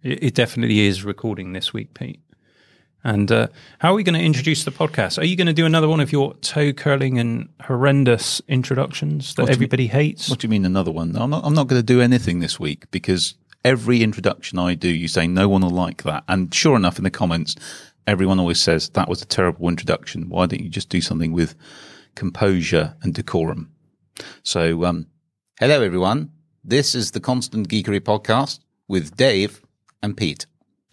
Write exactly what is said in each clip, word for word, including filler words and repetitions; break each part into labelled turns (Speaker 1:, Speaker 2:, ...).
Speaker 1: It, it definitely is recording this week, Pete. And uh, how are we going to introduce the podcast? Are you going to do another one of your toe-curling and horrendous introductions that
Speaker 2: What do you
Speaker 1: everybody
Speaker 2: mean-
Speaker 1: hates?
Speaker 2: What do you mean another one? I'm not, I'm not going to do anything this week because every introduction I do, you say no one will like that. And sure enough, in the comments, everyone always says that was a terrible introduction. Why don't you just do something with composure and decorum? So, um, hello, everyone. This is the Constant Geekery podcast with Dave and Pete.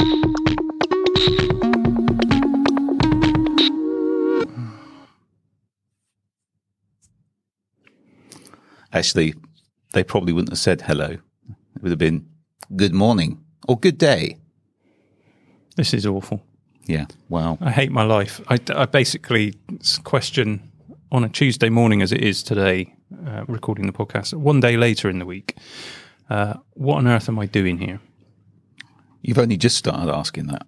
Speaker 2: Actually, they probably wouldn't have said hello. It would have been good morning or good day.
Speaker 1: This is awful.
Speaker 2: Yeah, wow.
Speaker 1: I hate my life. I, I basically question on a Tuesday morning as it is today, uh, recording the podcast, one day later in the week, uh, what on earth am I doing here?
Speaker 2: You've only just started asking that.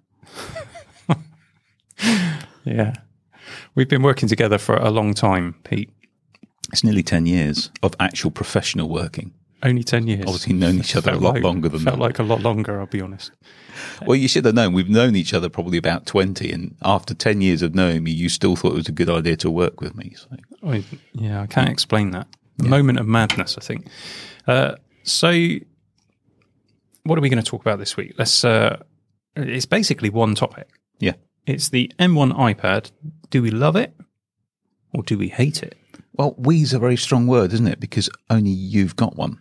Speaker 1: Yeah. We've been working together for a long time, Pete.
Speaker 2: It's nearly ten years of actual professional working.
Speaker 1: Only ten years.
Speaker 2: Obviously known each other a lot
Speaker 1: like,
Speaker 2: longer than
Speaker 1: felt
Speaker 2: that.
Speaker 1: like a lot longer, I'll be honest.
Speaker 2: Well, you should have known. We've known each other probably about twenty, and after ten years of knowing me, you still thought it was a good idea to work with me. So.
Speaker 1: I, yeah, I can't explain that. A yeah. moment of madness, I think. Uh, so, what are we going to talk about this week? Let's. Uh, it's basically one topic.
Speaker 2: Yeah.
Speaker 1: It's the M one iPad. Do we love it or do we hate it?
Speaker 2: Well, we's a very strong word, isn't it? Because only you've got one.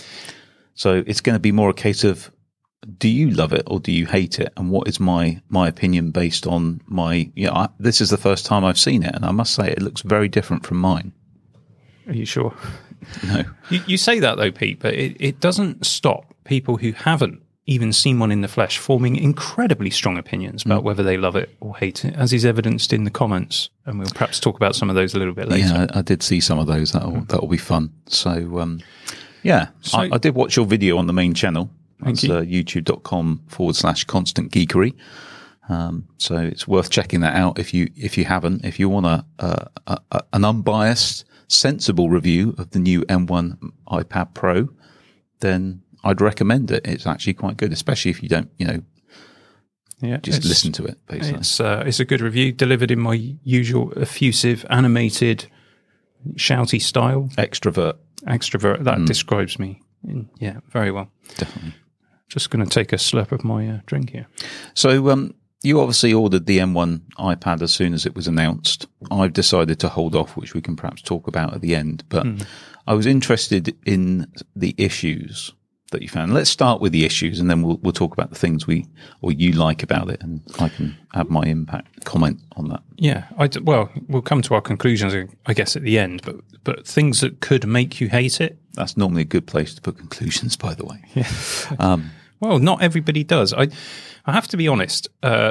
Speaker 2: So it's going to be more a case of, do you love it or do you hate it? And what is my my opinion based on my, you know, I, this is the first time I've seen it. And I must say it looks very different from mine.
Speaker 1: Are you sure?
Speaker 2: No.
Speaker 1: You, you say that though, Pete, but it, it doesn't stop people who haven't even seen one in the flesh forming incredibly strong opinions about mm. whether they love it or hate it, as is evidenced in the comments. And we'll perhaps talk about some of those a little bit later.
Speaker 2: Yeah, I, I did see some of those. That'll, mm. that'll be fun. So, um, yeah, so, I, I did watch your video on the main channel. It's you. uh, youtube.com forward slash constant geekery. Um, so it's worth checking that out if you if you haven't. If you want a, a, a an unbiased, sensible review of the new M one iPad Pro, then I'd recommend it. It's actually quite good, especially if you don't, you know, yeah, just listen to it, basically.
Speaker 1: It's, uh, it's a good review, delivered in my usual effusive, animated, shouty style.
Speaker 2: Extrovert.
Speaker 1: Extrovert. That mm. describes me, in, yeah, very well.
Speaker 2: Definitely.
Speaker 1: Just going to take a slurp of my uh, drink here.
Speaker 2: So um, you obviously ordered the M one iPad as soon as it was announced. I've decided to hold off, which we can perhaps talk about at the end. But mm. I was interested in the issues that you found. Let's start with the issues, and then we'll we'll talk about the things we or you like about it, and I can have my impact comment on that.
Speaker 1: Yeah, I d- well, we'll come to our conclusions, I guess, at the end. But but things that could make you hate it.
Speaker 2: That's normally a good place to put conclusions, by the way.
Speaker 1: Yeah. Um, well, not everybody does. I I have to be honest. Uh,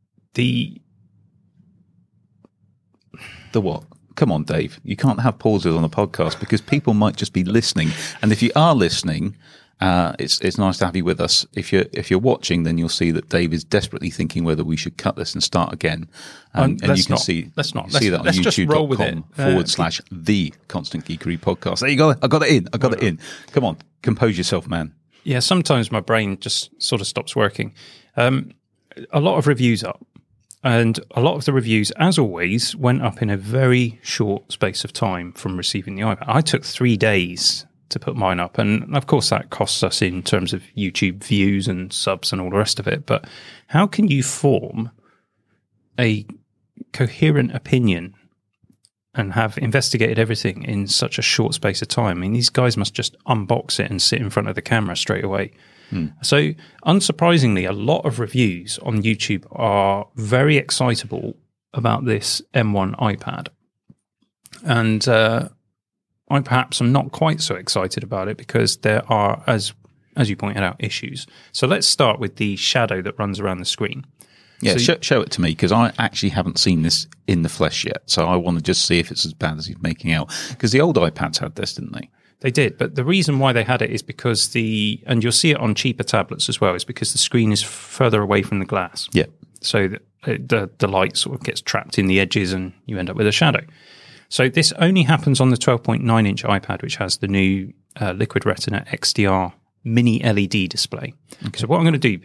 Speaker 1: the
Speaker 2: the what? Come on, Dave. You can't have pauses on a podcast because people might just be listening, and if you are listening. Uh, it's it's nice to have you with us. If you're if you're watching, then you'll see that Dave is desperately thinking whether we should cut this and start again. Um,
Speaker 1: um,
Speaker 2: and you can
Speaker 1: not,
Speaker 2: see
Speaker 1: let's not.
Speaker 2: You
Speaker 1: let's,
Speaker 2: see that on
Speaker 1: let's just roll with it.
Speaker 2: youtube.com forward
Speaker 1: uh,
Speaker 2: slash the Constant Geekery podcast. There you go. I got it in. I got it in. Come on, compose yourself, man.
Speaker 1: Yeah, sometimes my brain just sort of stops working. Um, a lot of reviews up, and a lot of the reviews, as always, went up in a very short space of time from receiving the iPad. I took three days to put mine up, and of course that costs us in terms of YouTube views and subs and all the rest of it. But how can you form a coherent opinion and have investigated everything in such a short space of time? I mean, these guys must just unbox it and sit in front of the camera straight away. Hmm. So unsurprisingly, a lot of reviews on YouTube are very excitable about this M one iPad, and uh I perhaps am not quite so excited about it because there are, as as you pointed out, issues. So let's start with the shadow that runs around the screen.
Speaker 2: Yeah,
Speaker 1: so
Speaker 2: show, show it to me because I actually haven't seen this in the flesh yet. So I want to just see if it's as bad as he's making out. Because the old iPads had this, didn't they?
Speaker 1: They did, but the reason why they had it is because the, and you'll see it on cheaper tablets as well, is because the screen is further away from the glass.
Speaker 2: Yeah.
Speaker 1: So the, the, the light sort of gets trapped in the edges and you end up with a shadow. So this only happens on the twelve point nine inch iPad, which has the new uh, Liquid Retina X D R mini L E D display. Okay. So what I'm going to do, Pete,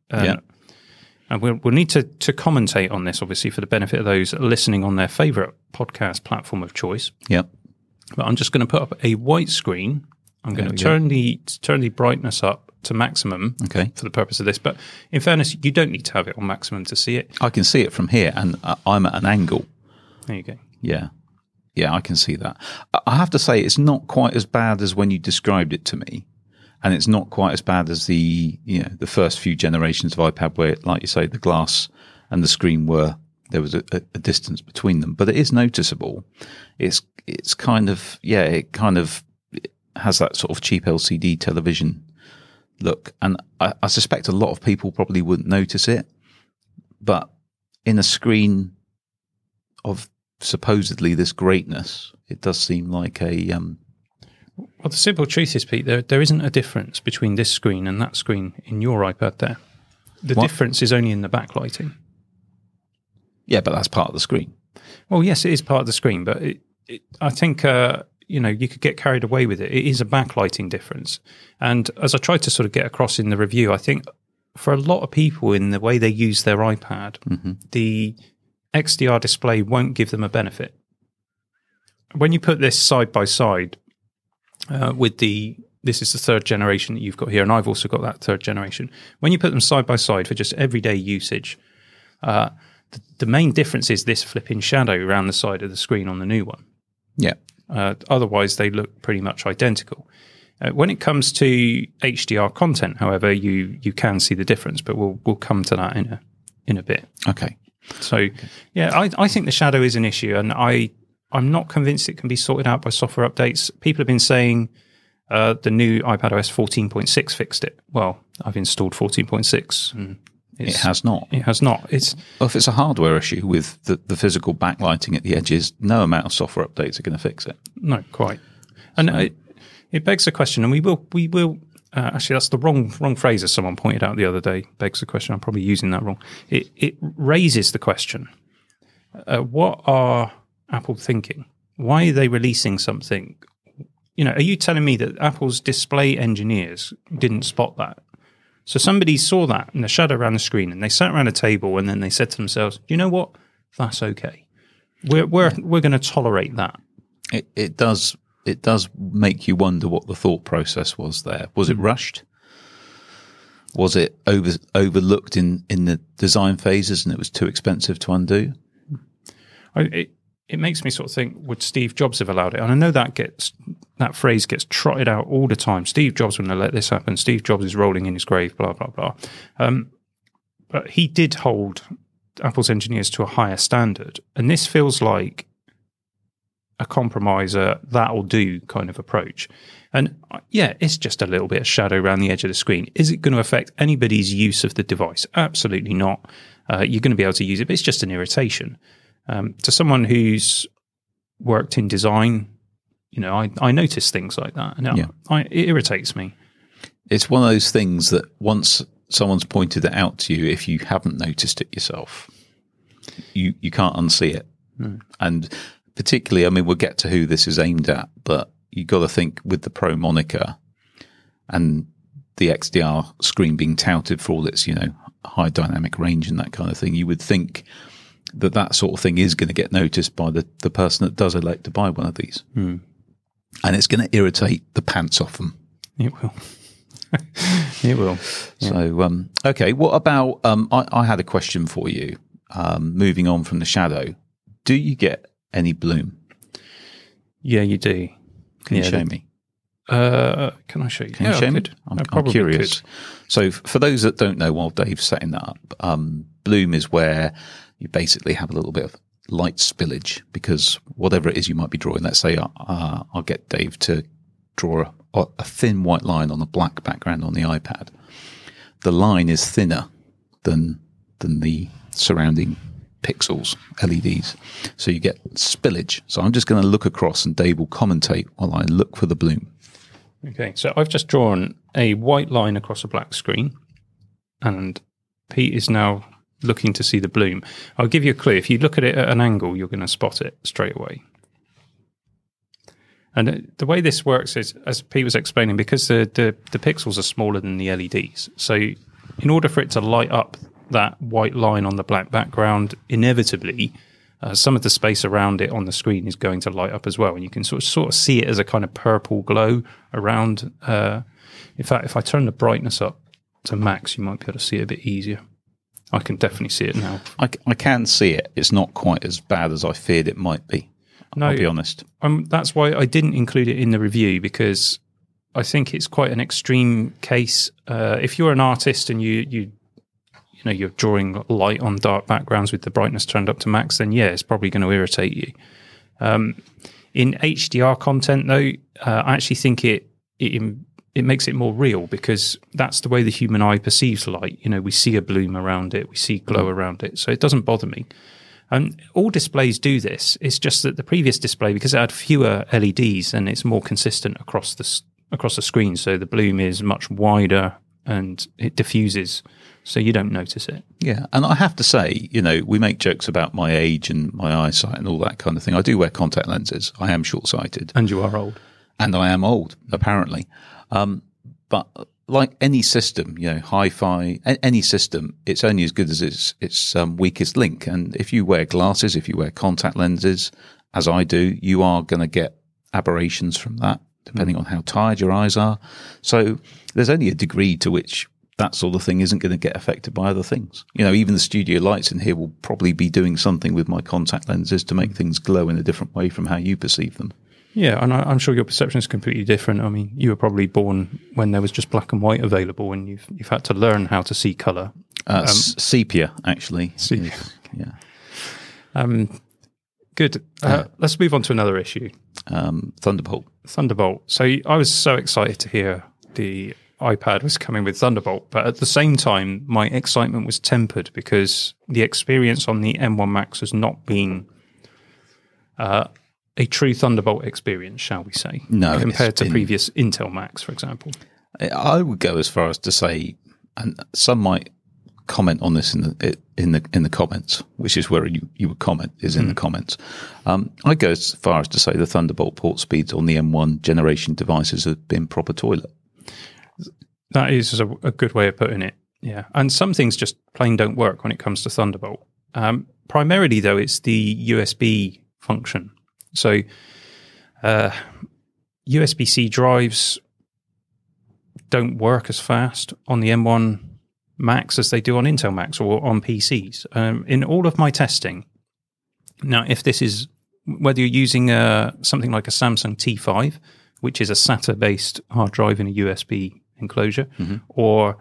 Speaker 1: Um,
Speaker 2: yeah.
Speaker 1: And we'll, we'll need to, to commentate on this, obviously, for the benefit of those listening on their favourite podcast platform of choice.
Speaker 2: Yep.
Speaker 1: But I'm just going to put up a white screen. I'm going to turn go. the turn the brightness up to maximum
Speaker 2: okay.
Speaker 1: for the purpose of this. But in fairness, you don't need to have it on maximum to see it.
Speaker 2: I can see it from here, and I'm at an angle.
Speaker 1: There you go.
Speaker 2: Yeah. Yeah, I can see that. I have to say, it's not quite as bad as when you described it to me. And it's not quite as bad as the, you know, the first few generations of iPad where, like you say, the glass and the screen were, there was a, a distance between them. But it is noticeable. It's, it's kind of, yeah, it kind of has that sort of cheap L C D television look. And I, I suspect a lot of people probably wouldn't notice it. But in a screen of supposedly this greatness, it does seem like a, um,
Speaker 1: well, the simple truth is, Pete, there there isn't a difference between this screen and that screen in your iPad there. The what? difference is only in the backlighting.
Speaker 2: Yeah, but that's part of the screen.
Speaker 1: Well, yes, it is part of the screen, but it, it, I think, uh, you know, you could get carried away with it. It is a backlighting difference. And as I tried to sort of get across in the review, I think for a lot of people in the way they use their iPad, mm-hmm. the X D R display won't give them a benefit. When you put this side by side, Uh, with the, this is the third generation that you've got here, and I've also got that third generation. When you put them side by side for just everyday usage, uh, the, the main difference is this flipping shadow around the side of the screen on the new one.
Speaker 2: Yeah.
Speaker 1: Uh, otherwise, they look pretty much identical. Uh, when it comes to H D R content, however, you you can see the difference, but we'll we'll come to that in a in a bit.
Speaker 2: Okay.
Speaker 1: So, yeah, I, I think the shadow is an issue, and I. I'm not convinced it can be sorted out by software updates. People have been saying uh, the new iPadOS fourteen point six fixed it. Well, I've installed fourteen point six. And
Speaker 2: it has not.
Speaker 1: It has not. It's
Speaker 2: well, if it's a hardware issue with the, the physical backlighting at the edges, no amount of software updates are going to fix it.
Speaker 1: No, quite. And so, it, it begs the question, and we will, we will. Uh, actually, that's the wrong wrong phrase, as someone pointed out the other day. Begs the question. I'm probably using that wrong. It it raises the question: uh, what are Apple thinking? Why are they releasing something? You know, are you telling me that Apple's display engineers didn't spot that? So somebody saw that in the shadow around the screen, and they sat around a table, and then they said to themselves, "You know what? That's okay. We're we're we're going to tolerate that."
Speaker 2: It it does it does make you wonder what the thought process was there. Was it rushed? Was it over overlooked in in the design phases, and it was too expensive to undo?
Speaker 1: I, it, It makes me sort of think, would Steve Jobs have allowed it? And I know that gets that phrase gets trotted out all the time. Steve Jobs wouldn't have let this happen. Steve Jobs is rolling in his grave, blah, blah, blah. Um, but he did hold Apple's engineers to a higher standard. And this feels like a compromiser, that'll do kind of approach. And yeah, it's just a little bit of shadow around the edge of the screen. Is it going to affect anybody's use of the device? Absolutely not. Uh, you're going to be able to use it, but it's just an irritation. Um, to someone who's worked in design, you know, I, I notice things like that, and
Speaker 2: yeah.
Speaker 1: I, it irritates me.
Speaker 2: It's one of those things that once someone's pointed it out to you, if you haven't noticed it yourself, you, you can't unsee it. Mm. And particularly, I mean, we'll get to who this is aimed at, but you got to think with the Pro moniker and the X D R screen being touted for all its, you know, high dynamic range and that kind of thing, you would think that that sort of thing is going to get noticed by the, the person that does elect to buy one of these. Mm. And it's going to irritate the pants off them.
Speaker 1: It will. It will.
Speaker 2: Yeah. So, um, okay, what about, um, I, I had a question for you, um, moving on from the shadow. Do you get any bloom?
Speaker 1: Yeah, you do.
Speaker 2: Can yeah, you show me?
Speaker 1: Uh, can I show you?
Speaker 2: Can
Speaker 1: yeah,
Speaker 2: you show
Speaker 1: I
Speaker 2: me?
Speaker 1: could.
Speaker 2: I'm,
Speaker 1: I
Speaker 2: I'm curious. Could. So for those that don't know, while Dave's setting that up, um, bloom is where you basically have a little bit of light spillage because whatever it is you might be drawing, let's say uh, I'll get Dave to draw a, a thin white line on a black background on the iPad. The line is thinner than than the surrounding pixels, L E Ds. So you get spillage. So I'm just going to look across and Dave will commentate while I look for the bloom.
Speaker 1: Okay, so I've just drawn a white line across a black screen and Pete is now looking to see the bloom. I'll give you a clue. If you look at it at an angle, you're going to spot it straight away. And the way this works is, as Pete was explaining, because the, the, the pixels are smaller than the L E Ds, so in order for it to light up that white line on the black background, inevitably, uh, some of the space around it on the screen is going to light up as well. And you can sort of, sort of see it as a kind of purple glow around. Uh, in fact, if I turn the brightness up to max, you might be able to see it a bit easier. I can definitely see it now.
Speaker 2: I, I can see it. It's not quite as bad as I feared it might be. No, I'll be honest.
Speaker 1: Um, that's why I didn't include it in the review, because I think it's quite an extreme case. Uh, if you're an artist and you you you know you're drawing light on dark backgrounds with the brightness turned up to max, then yeah, it's probably going to irritate you. Um, in H D R content, though, uh, I actually think it it it makes it more real, because that's the way the human eye perceives light. You know, we see a bloom around it, we see glow around it, so it doesn't bother me. And all displays do this. It's just that the previous display, because it had fewer L E Ds, and it's more consistent across the across the screen, so the bloom is much wider and it diffuses, so you don't notice it.
Speaker 2: Yeah, and I have to say, you know, we make jokes about my age and my eyesight and all that kind of thing. I do wear contact lenses. I am short-sighted.
Speaker 1: And you are old.
Speaker 2: And I am old, apparently. Um, but like any system, you know, hi-fi, any system, it's only as good as its its um, weakest link. And if you wear glasses, if you wear contact lenses, as I do, you are going to get aberrations from that, depending mm. on how tired your eyes are. So there's only a degree to which that sort of thing isn't going to get affected by other things. You know, even the studio lights in here will probably be doing something with my contact lenses to make things glow in a different way from how you perceive them. Yeah,
Speaker 1: and I, I'm sure your perception is completely different. I mean, you were probably born when there was just black and white available, and you've you've had to learn how to see colour.
Speaker 2: Uh, um, sepia, actually.
Speaker 1: Sepia.
Speaker 2: Yeah.
Speaker 1: Um, good. Uh, uh, let's move on to another issue.
Speaker 2: Um, Thunderbolt.
Speaker 1: Thunderbolt. So I was so excited to hear the iPad was coming with Thunderbolt, but at the same time, my excitement was tempered because the experience on the M one Max has not been uh, a true Thunderbolt experience, shall we say?
Speaker 2: No,
Speaker 1: compared to
Speaker 2: been,
Speaker 1: previous Intel Macs, for example.
Speaker 2: I would go as far as to say, and some might comment on this in the in the in the comments, which is where you, you would comment is in mm. the comments. Um, I go as far as to say the Thunderbolt port speeds on the M one generation devices have been proper toilet.
Speaker 1: That is a, a good way of putting it. Yeah, and some things just plain don't work when it comes to Thunderbolt. Um, primarily, though, it's the U S B function. So, uh, U S B-C drives don't work as fast on the M one Max as they do on Intel Macs or on P Cs. Um, in all of my testing, now, if this is, whether you're using uh, something like a Samsung T five, which is a SATA-based hard drive in a U S B enclosure, mm-hmm. or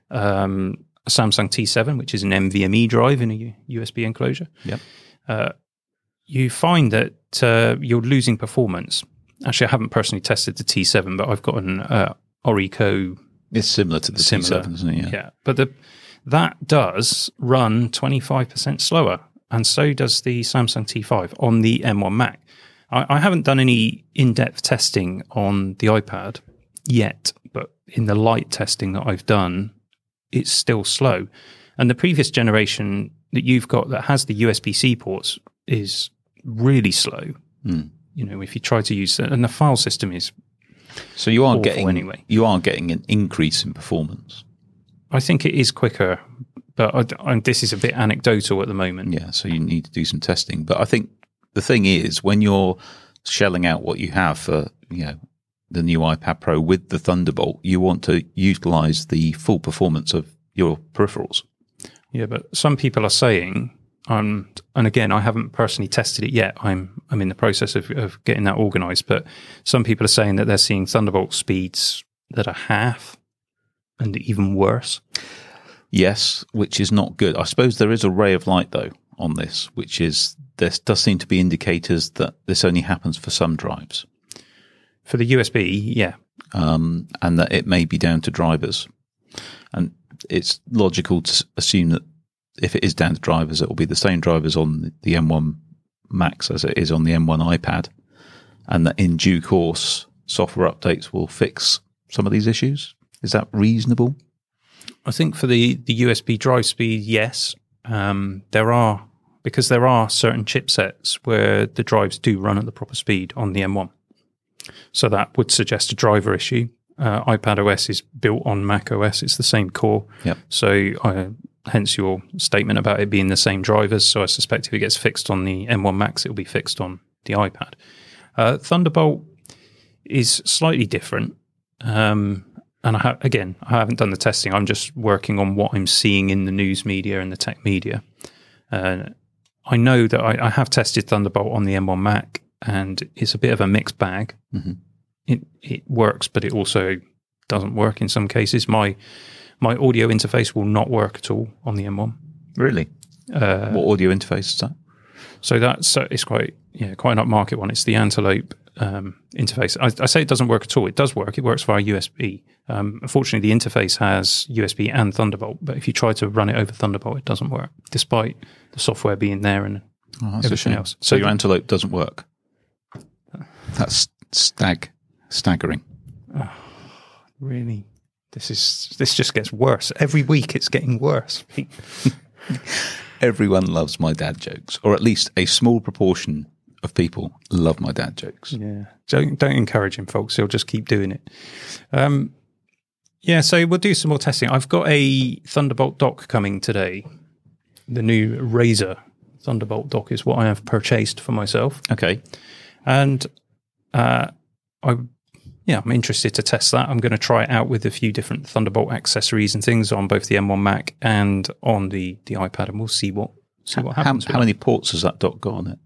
Speaker 1: um, a Samsung T seven, which is an NVMe drive in a U- USB enclosure,
Speaker 2: yep.
Speaker 1: uh, you find that uh, you're losing performance. Actually, I haven't personally tested the T seven, but I've got an uh, Orico.
Speaker 2: It's similar to the similar. T seven, isn't it?
Speaker 1: Yeah, yeah. But the, that does run twenty-five percent slower, and so does the Samsung T five on the M one Mac. I, I haven't done any in-depth testing on the iPad yet, but in the light testing that I've done, it's still slow. And the previous generation that you've got that has the U S B-C ports is really slow. Mm. You know, if you try to use it, and the file system is
Speaker 2: so you are getting
Speaker 1: anyway.
Speaker 2: You are getting an increase in performance.
Speaker 1: I think it is quicker, but I, I, this is a bit anecdotal at the moment.
Speaker 2: Yeah, so you need to do some testing. But I think the thing is, when you're shelling out what you have for, you know, the new iPad Pro with the Thunderbolt, you want to utilize the full performance of your peripherals.
Speaker 1: Yeah, but some people are saying, um, and again, I haven't personally tested it yet. I'm I'm in the process of, of getting that organized. But some people are saying that they're seeing Thunderbolt speeds that are half and even worse.
Speaker 2: Yes, which is not good. I suppose there is a ray of light, though, on this, which is there does seem to be indicators that this only happens for some drives.
Speaker 1: For the U S B, yeah.
Speaker 2: Um, and that it may be down to drivers. And it's logical to assume that if it is down to drivers, it will be the same drivers on the M one Max as it is on the M one iPad. And that in due course, software updates will fix some of these issues. Is that reasonable?
Speaker 1: I think for the, the U S B drive speed, yes. Um, there are, because there are certain chipsets where the drives do run at the proper speed on the M one. So that would suggest a driver issue. Uh, iPadOS is built on macOS. It's the same core.
Speaker 2: Yep.
Speaker 1: So uh, hence your statement about it being the same drivers. So I suspect if it gets fixed on the M one Max, it will be fixed on the iPad. Uh, Thunderbolt is slightly different. Um, and I ha- again, I haven't done the testing. I'm just working on what I'm seeing in the news media and the tech media. Uh, I know that I, I have tested Thunderbolt on the M one Mac, and it's a bit of a mixed bag. Mm-hmm. It it works, but it also doesn't work in some cases. My my audio interface will not work at all on the M one.
Speaker 2: Really? Uh, what audio interface is that?
Speaker 1: So that's uh, it's quite yeah quite an upmarket one. It's the Antelope um, interface. I, I say it doesn't work at all. It does work. It works via U S B. Um, unfortunately, the interface has U S B and Thunderbolt, but if you try to run it over Thunderbolt, it doesn't work, despite the software being there and oh, everything else.
Speaker 2: So, so your Antelope doesn't work. That's stag staggering.
Speaker 1: Oh, really? This is this just gets worse every week. It's getting worse.
Speaker 2: Everyone loves my dad jokes, or at least a small proportion of people love my dad jokes.
Speaker 1: Yeah, don't don't encourage him, folks. He'll just keep doing it. Um, yeah, so we'll do some more testing. I've got a Thunderbolt dock coming today. The new Razer Thunderbolt dock is what I have purchased for myself.
Speaker 2: Okay,
Speaker 1: and uh, I. Yeah, I'm interested to test that. I'm going to try it out with a few different Thunderbolt accessories and things on both the M one Mac and on the, the iPad, and we'll see what see what happens.
Speaker 2: How, how many ports has that dock got on it?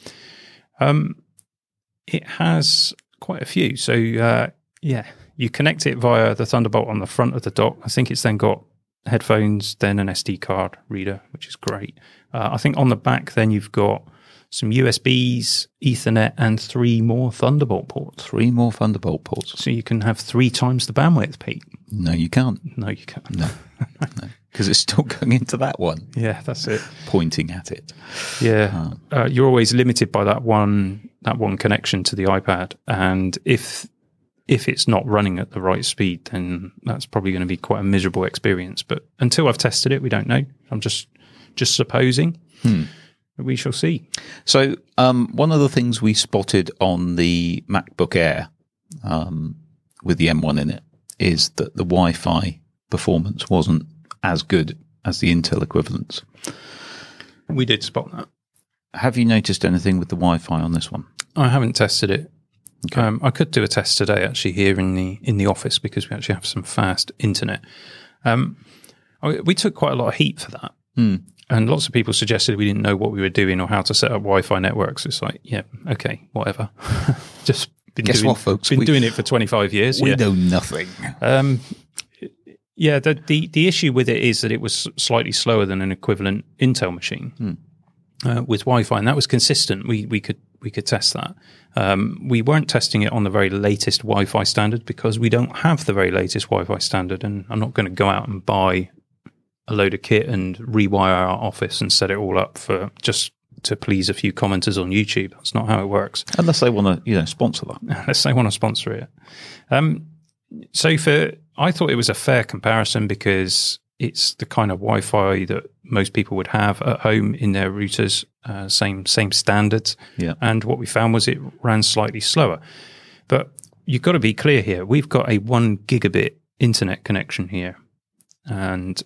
Speaker 1: Um, it has quite a few. So uh, yeah, you connect it via the Thunderbolt on the front of the dock. I think it's then got headphones, then an S D card reader, which is great. Uh, I think on the back, then you've got some U S Bs, Ethernet, and three more Thunderbolt ports.
Speaker 2: Three more Thunderbolt ports.
Speaker 1: So you can have three times the bandwidth, Pete.
Speaker 2: No, you can't.
Speaker 1: No, you can't.
Speaker 2: No, because no. It's still going into that one.
Speaker 1: Yeah, that's it.
Speaker 2: Pointing at it.
Speaker 1: Yeah, oh. uh, you're always limited by that one that one connection to the iPad, and if if it's not running at the right speed, then that's probably going to be quite a miserable experience. But until I've tested it, we don't know. I'm just just supposing.
Speaker 2: Hmm.
Speaker 1: We shall see.
Speaker 2: So um, one of the things we spotted on the MacBook Air um, with the M one in it is that the Wi-Fi performance wasn't as good as the Intel equivalents.
Speaker 1: We did spot that.
Speaker 2: Have you noticed anything with the Wi-Fi on this one?
Speaker 1: I haven't tested it.
Speaker 2: Okay.
Speaker 1: Um, I could do a test today, actually, here in the in the office, because we actually have some fast internet. Um, we took quite a lot of heat for that.
Speaker 2: Hmm.
Speaker 1: And lots of people suggested we didn't know what we were doing or how to set up Wi-Fi networks. It's like, yeah, okay, whatever. Just been
Speaker 2: Guess
Speaker 1: doing,
Speaker 2: what, folks?
Speaker 1: Been
Speaker 2: we,
Speaker 1: doing it for twenty-five years.
Speaker 2: We
Speaker 1: yeah.
Speaker 2: know nothing.
Speaker 1: Um, yeah, the, the the issue with it is that it was slightly slower than an equivalent Intel machine
Speaker 2: hmm.
Speaker 1: uh, with Wi-Fi, and that was consistent. We we could we could test that. Um, we weren't testing it on the very latest Wi-Fi standard because we don't have the very latest Wi-Fi standard, and I'm not going to go out and buy a load of kit and rewire our office and set it all up for just to please a few commenters on YouTube. That's not how it works.
Speaker 2: Unless they want to, you know, sponsor that.
Speaker 1: Unless they want to sponsor it. Um, so for, I thought it was a fair comparison because it's the kind of Wi-Fi that most people would have at home in their routers, uh, same same standards.
Speaker 2: Yeah.
Speaker 1: And what we found was it ran slightly slower. But you've got to be clear here. We've got a one gigabit internet connection here, and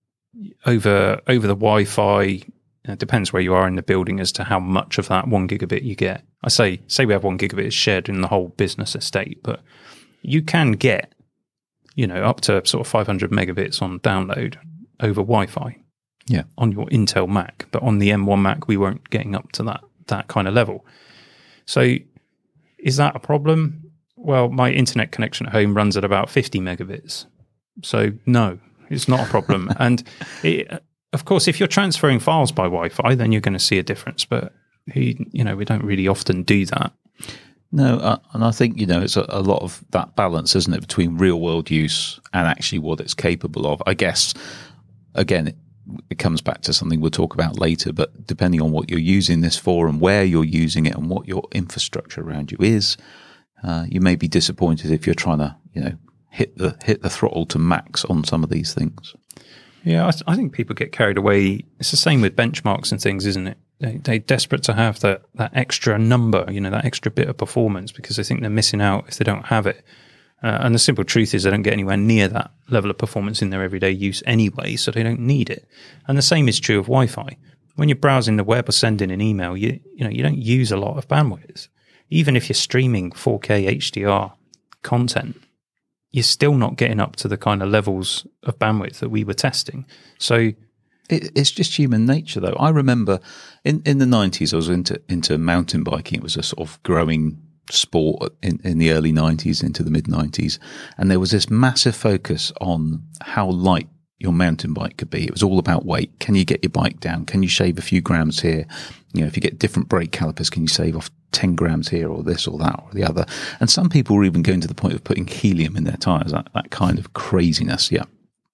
Speaker 1: over over the Wi-Fi, it depends where you are in the building as to how much of that one gigabit you get. I say say we have one gigabit shared in the whole business estate, but you can get, you know, up to sort of five hundred megabits on download over Wi-Fi.
Speaker 2: Yeah,
Speaker 1: on your Intel Mac, but on the M one Mac we weren't getting up to that that kind of level. So, is that a problem? Well, my internet connection at home runs at about fifty megabits, so no. It's not a problem. And it, of course, if you're transferring files by Wi-Fi, then you're going to see a difference. But, he, you know, we don't really often do that.
Speaker 2: No, uh, and I think, you know, it's a, a lot of that balance, isn't it, between real world use and actually what it's capable of. I guess, again, it, it comes back to something we'll talk about later, but depending on what you're using this for and where you're using it and what your infrastructure around you is, uh, you may be disappointed if you're trying to, you know, hit the hit the throttle to max on some of these things.
Speaker 1: Yeah, I, I think people get carried away. It's the same with benchmarks and things, isn't it? They, they're desperate to have that, that extra number, you know, that extra bit of performance because they think they're missing out if they don't have it. Uh, and the simple truth is they don't get anywhere near that level of performance in their everyday use anyway, so they don't need it. And the same is true of Wi-Fi. When you're browsing the web or sending an email, you you know you don't use a lot of bandwidth. Even if you're streaming four K H D R content, you're still not getting up to the kind of levels of bandwidth that we were testing. So
Speaker 2: it, it's just human nature, though. I remember in, in the nineties, I was into into mountain biking. It was a sort of growing sport in, in the early nineties into the mid nineties, and there was this massive focus on how light your mountain bike could be. It was all about weight. Can you get your bike down? Can you shave a few grams here? You know, if you get different brake calipers, can you save off ten grams here, or this or that or the other? And some people were even going to the point of putting helium in their tires, that, that kind of craziness. Yeah.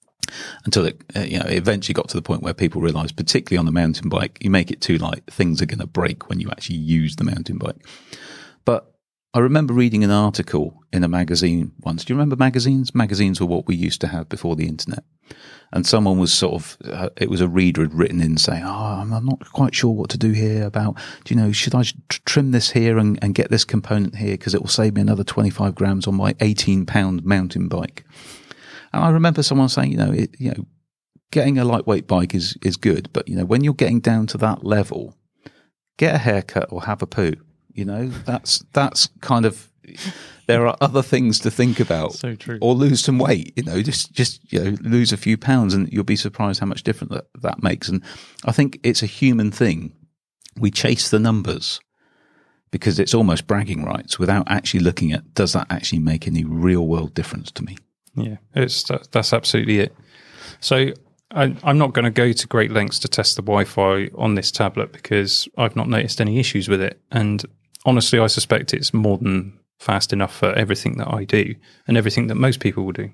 Speaker 2: Until it, uh, you know, it eventually got to the point where people realized, particularly on the mountain bike, you make it too light, things are going to break when you actually use the mountain bike. But I remember reading an article in a magazine once. Do you remember magazines? Magazines were what we used to have before the internet. And someone was sort of, uh, it was a reader had written in saying, oh, I'm, I'm not quite sure what to do here about, do you know, should I trim this here and, and get this component here because it will save me another twenty-five grams on my eighteen pound mountain bike. And I remember someone saying, you know, it, you know, getting a lightweight bike is, is good, but, you know, when you're getting down to that level, get a haircut or have a poo. You know, that's that's kind of, there are other things to think about.
Speaker 1: So true.
Speaker 2: Or lose some weight, you know, just, just, you know, lose a few pounds and you'll be surprised how much different that, that makes. And I think it's a human thing. We chase the numbers because it's almost bragging rights without actually looking at, does that actually make any real world difference to me?
Speaker 1: Yeah, it's that's absolutely it. So I, I'm not going to go to great lengths to test the Wi-Fi on this tablet because I've not noticed any issues with it. And honestly, I suspect it's more than fast enough for everything that I do and everything that most people will do.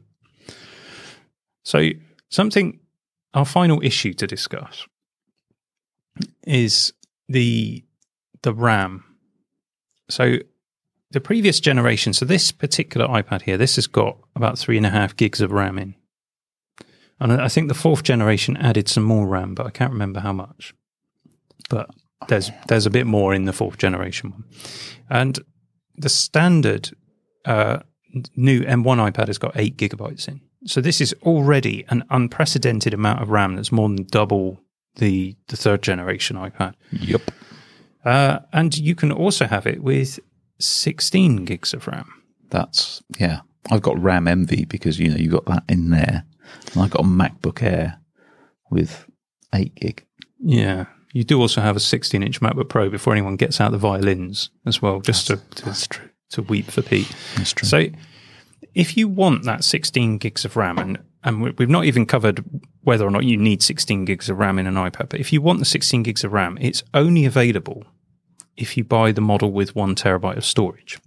Speaker 1: So something, our final issue to discuss is the the RAM. So the previous generation, so this particular iPad here, this has got about three and a half gigs of RAM in. And I think the fourth generation added some more RAM, but I can't remember how much. But there's there's a bit more in the fourth generation one. And the standard uh, new M one iPad has got eight gigabytes in. So this is already an unprecedented amount of RAM that's more than double the, the third generation iPad.
Speaker 2: Yep.
Speaker 1: Uh, and you can also have it with sixteen gigs of RAM.
Speaker 2: That's, yeah. I've got RAM Envy because, you know, you got that in there. And I've got a MacBook Air with eight gig.
Speaker 1: Yeah. You do also have a sixteen inch MacBook Pro before anyone gets out the violins as well, just
Speaker 2: that's,
Speaker 1: to, to,
Speaker 2: that's true.
Speaker 1: to weep for Pete.
Speaker 2: That's true.
Speaker 1: So if you want that sixteen gigs of RAM, and, and we've not even covered whether or not you need sixteen gigs of RAM in an iPad, but if you want the sixteen gigs of RAM, it's only available if you buy the model with one terabyte of storage.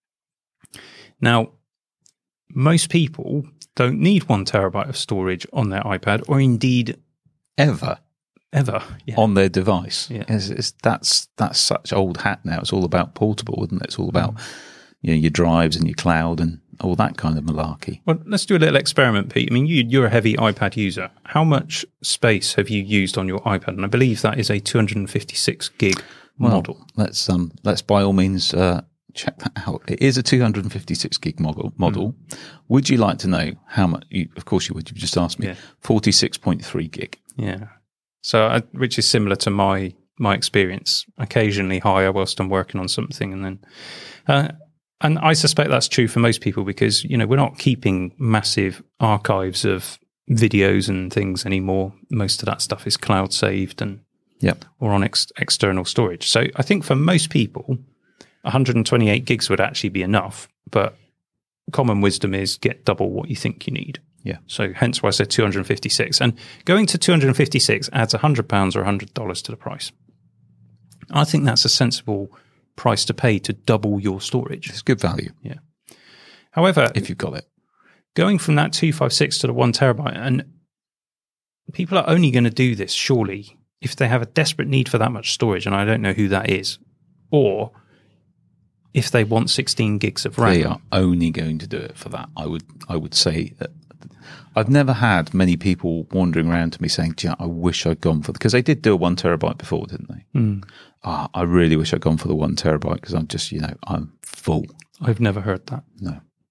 Speaker 1: Now, most people don't need one terabyte of storage on their iPad, or indeed
Speaker 2: ever,
Speaker 1: ever yeah.
Speaker 2: on their device.
Speaker 1: Yeah.
Speaker 2: It's, it's, that's that's such old hat now. It's all about portable, isn't it? It's all about mm. you know, your drives and your cloud and all that kind of malarkey.
Speaker 1: Well, let's do a little experiment, Pete. I mean, you, you're a heavy iPad user. How much space have you used on your iPad? And I believe that is a two hundred fifty-six gig
Speaker 2: well,
Speaker 1: model.
Speaker 2: Let's um, let's by all means uh, check that out. It is a two hundred fifty-six gig model. Model. Mm. Would you like to know how much? You, of course, you would. You just asked me. Yeah. forty-six point three gig.
Speaker 1: Yeah. So, I, which is similar to my my experience. Occasionally higher whilst I'm working on something, and then. Uh, And I suspect that's true for most people because, you know, we're not keeping massive archives of videos and things anymore. Most of that stuff is cloud saved and
Speaker 2: yep.
Speaker 1: or on ex- external storage. So I think for most people, one hundred twenty-eight gigs would actually be enough. But common wisdom is get double what you think you need.
Speaker 2: Yeah.
Speaker 1: So hence why I said two hundred fifty-six. And going to two hundred fifty-six adds one hundred pounds or one hundred dollars to the price. I think that's a sensible price to pay to double your storage.
Speaker 2: It's good value.
Speaker 1: Yeah. However,
Speaker 2: if you've got it,
Speaker 1: going from that two fifty-six to the one terabyte, and people are only going to do this surely if they have a desperate need for that much storage, and I don't know who that is, or if they want sixteen gigs of RAM.
Speaker 2: They are only going to do it for that. I would, I would say that I've never had many people wandering around to me saying, "Gee, I wish I'd gone for," because they did do a one terabyte before, didn't they?
Speaker 1: Mm.
Speaker 2: Oh, I really wish I'd gone for the one terabyte because I'm just, you know, I'm full.
Speaker 1: I've never heard that.
Speaker 2: No.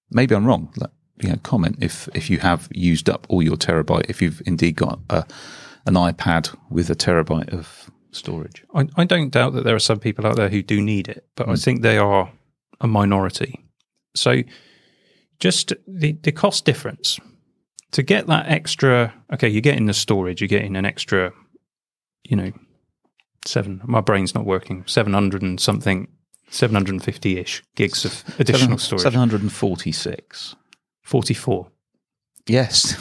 Speaker 2: maybe I'm wrong. Let, you know, comment if if you have used up all your terabyte. If you've indeed got a, an iPad with a terabyte of storage.
Speaker 1: I, I don't doubt that there are some people out there who do need it, but mm. I think they are a minority. So just the, the cost difference to get that extra, okay, you're getting the storage, you're getting an extra, you know, seven, my brain's not working, seven hundred and something, seven hundred fifty-ish gigs of additional storage.
Speaker 2: seven hundred forty-six.
Speaker 1: forty-four.
Speaker 2: Yes.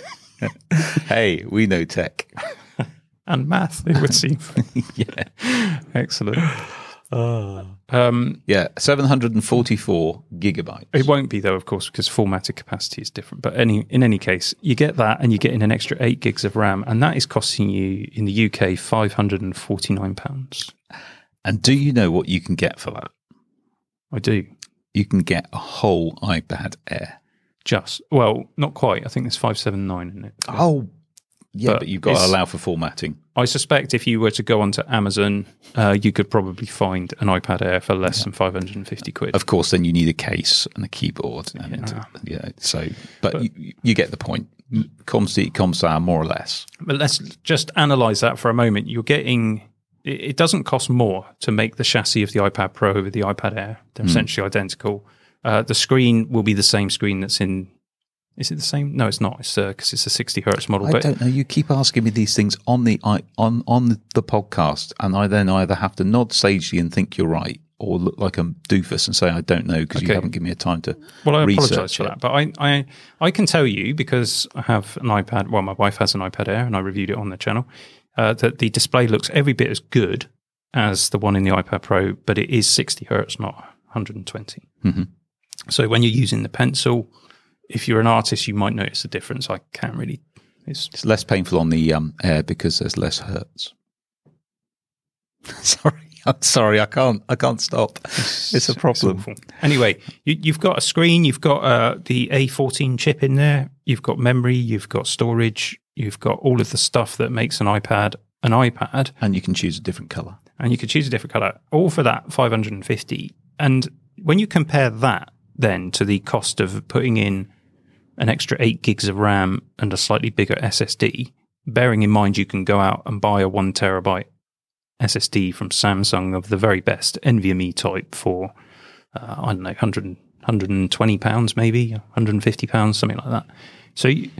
Speaker 2: Hey, we know tech.
Speaker 1: And math, it would seem.
Speaker 2: Yeah.
Speaker 1: Excellent. Uh, um,
Speaker 2: yeah, seven hundred forty-four gigabytes.
Speaker 1: It won't be, though, of course, because formatted capacity is different. But any in any case, you get that and you get in an extra eight gigs of RAM, and that is costing you, in the U K, five hundred forty-nine pounds.
Speaker 2: And do you know what you can get for that?
Speaker 1: I do.
Speaker 2: You can get a whole iPad Air.
Speaker 1: Just, well, not quite. I think there's five seventy-nine in it.
Speaker 2: Oh, yeah, but, but you've got to allow for formatting.
Speaker 1: I suspect if you were to go onto Amazon, uh, you could probably find an iPad Air for less yeah. than five hundred fifty quid.
Speaker 2: Of course, then you need a case and a keyboard. And, yeah. yeah so, but, but you, you get the point. Comms to comms down, more or less.
Speaker 1: But let's just analyse that for a moment. You're getting, it, it doesn't cost more to make the chassis of the iPad Pro with the iPad Air. They're mm. essentially identical. Uh, the screen will be the same screen that's in. Is it the same? No, it's not. It's because uh, it's a sixty hertz model.
Speaker 2: I
Speaker 1: but
Speaker 2: don't know. You keep asking me these things on the on on the podcast, and I then either have to nod sagely and think you're right, or look like a doofus and say I don't know because okay. you haven't given me a time to.
Speaker 1: Well, I apologise for that, but I, I I can tell you because I have an iPad. Well, my wife has an iPad Air, and I reviewed it on the channel. Uh, that the display looks every bit as good as the one in the iPad Pro, but it is sixty hertz, not one hundred twenty.
Speaker 2: Mm-hmm.
Speaker 1: So when you're using the pencil, if you're an artist, you might notice the difference. I can't really. It's,
Speaker 2: it's less painful on the um, Air because there's less hertz. sorry, I'm sorry. I can't. I can't stop. It's, it's a problem.
Speaker 1: It's anyway, you, you've got a screen. You've got uh, the A fourteen chip in there. You've got memory. You've got storage. You've got all of the stuff that makes an iPad an iPad.
Speaker 2: And you can choose a different color.
Speaker 1: And you can choose a different color, all for that five hundred fifty. And when you compare that then to the cost of putting in an extra eight gigs of RAM and a slightly bigger S S D, bearing in mind you can go out and buy a one terabyte S S D from Samsung of the very best NVMe type for, uh, I don't know, one hundred, one hundred twenty pounds maybe, one hundred fifty pounds, something like that. So you,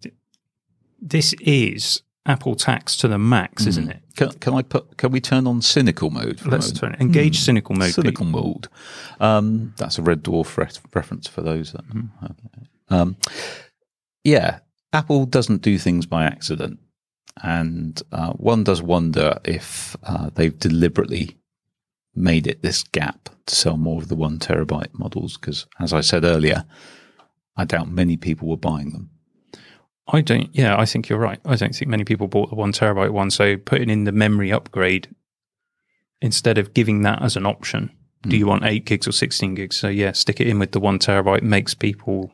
Speaker 1: this is Apple tax to the max, mm. isn't it?
Speaker 2: Can, can I put? Can we turn on cynical mode? For
Speaker 1: Let's turn it. Engage mm. cynical mode.
Speaker 2: Cynical please. mode. Um, that's a Red Dwarf re- reference for those. That, mm. um, yeah, Apple doesn't do things by accident, and uh, one does wonder if uh, they've deliberately made it this gap to sell more of the one terabyte models. Because, as I said earlier, I doubt many people were buying them.
Speaker 1: I don't, yeah, I think you're right. I don't think many people bought the one terabyte one. So putting in the memory upgrade, instead of giving that as an option, mm. do you want eight gigs or sixteen gigs? So yeah, stick it in with the one terabyte, makes people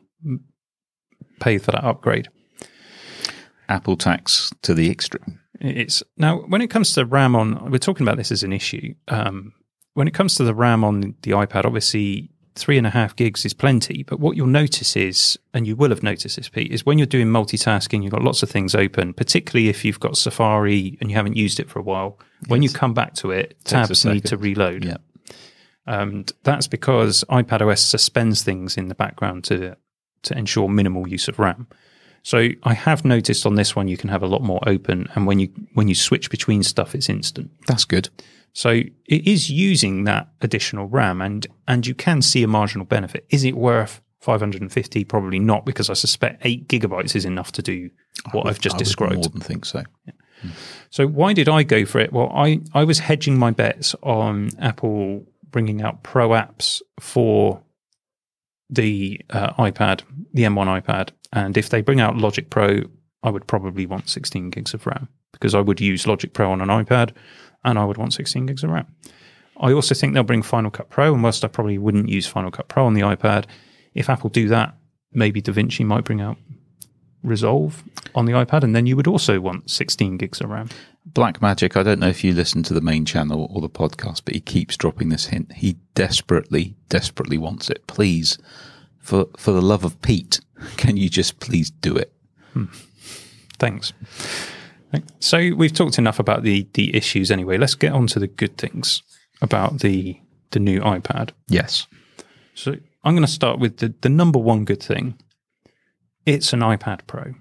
Speaker 1: pay for that upgrade.
Speaker 2: Apple tax to the extreme.
Speaker 1: It's now, when it comes to RAM on, we're talking about this as an issue. Um, when it comes to the RAM on the iPad, obviously, three and a half gigs is plenty, but what you'll notice is, and you will have noticed this, Pete, is when you're doing multitasking, you've got lots of things open, particularly if you've got Safari and you haven't used it for a while. Yes. When you come back to it, it tabs need to reload.
Speaker 2: Yeah.
Speaker 1: And that's because iPadOS suspends things in the background to to ensure minimal use of RAM. So I have noticed on this one you can have a lot more open, and when you when you switch between stuff, it's instant.
Speaker 2: That's good.
Speaker 1: So it is using that additional RAM, and and you can see a marginal benefit. Is it worth five hundred fifty? Probably not, because I suspect eight gigabytes is enough to do what would, I've just
Speaker 2: I
Speaker 1: described. I
Speaker 2: would more than think so.
Speaker 1: Yeah. Mm. So why did I go for it? Well, I, I was hedging my bets on Apple bringing out Pro apps for the uh, iPad, the M one iPad. And if they bring out Logic Pro, I would probably want sixteen gigs of RAM, because I would use Logic Pro on an iPad, and I would want sixteen gigs of RAM. I also think they'll bring Final Cut Pro, and whilst I probably wouldn't use Final Cut Pro on the iPad, if Apple do that, maybe DaVinci might bring out Resolve on the iPad, and then you would also want sixteen gigs of RAM.
Speaker 2: Blackmagic, I don't know if you listen to the main channel or the podcast, but he keeps dropping this hint. He desperately, desperately wants it. Please for for the love of Pete, can you just please do it?
Speaker 1: Hmm. Thanks. So we've talked enough about the the issues anyway. Let's get on to the good things about the the new iPad.
Speaker 2: Yes.
Speaker 1: So I'm going to start with the, the number one good thing. It's an iPad Pro.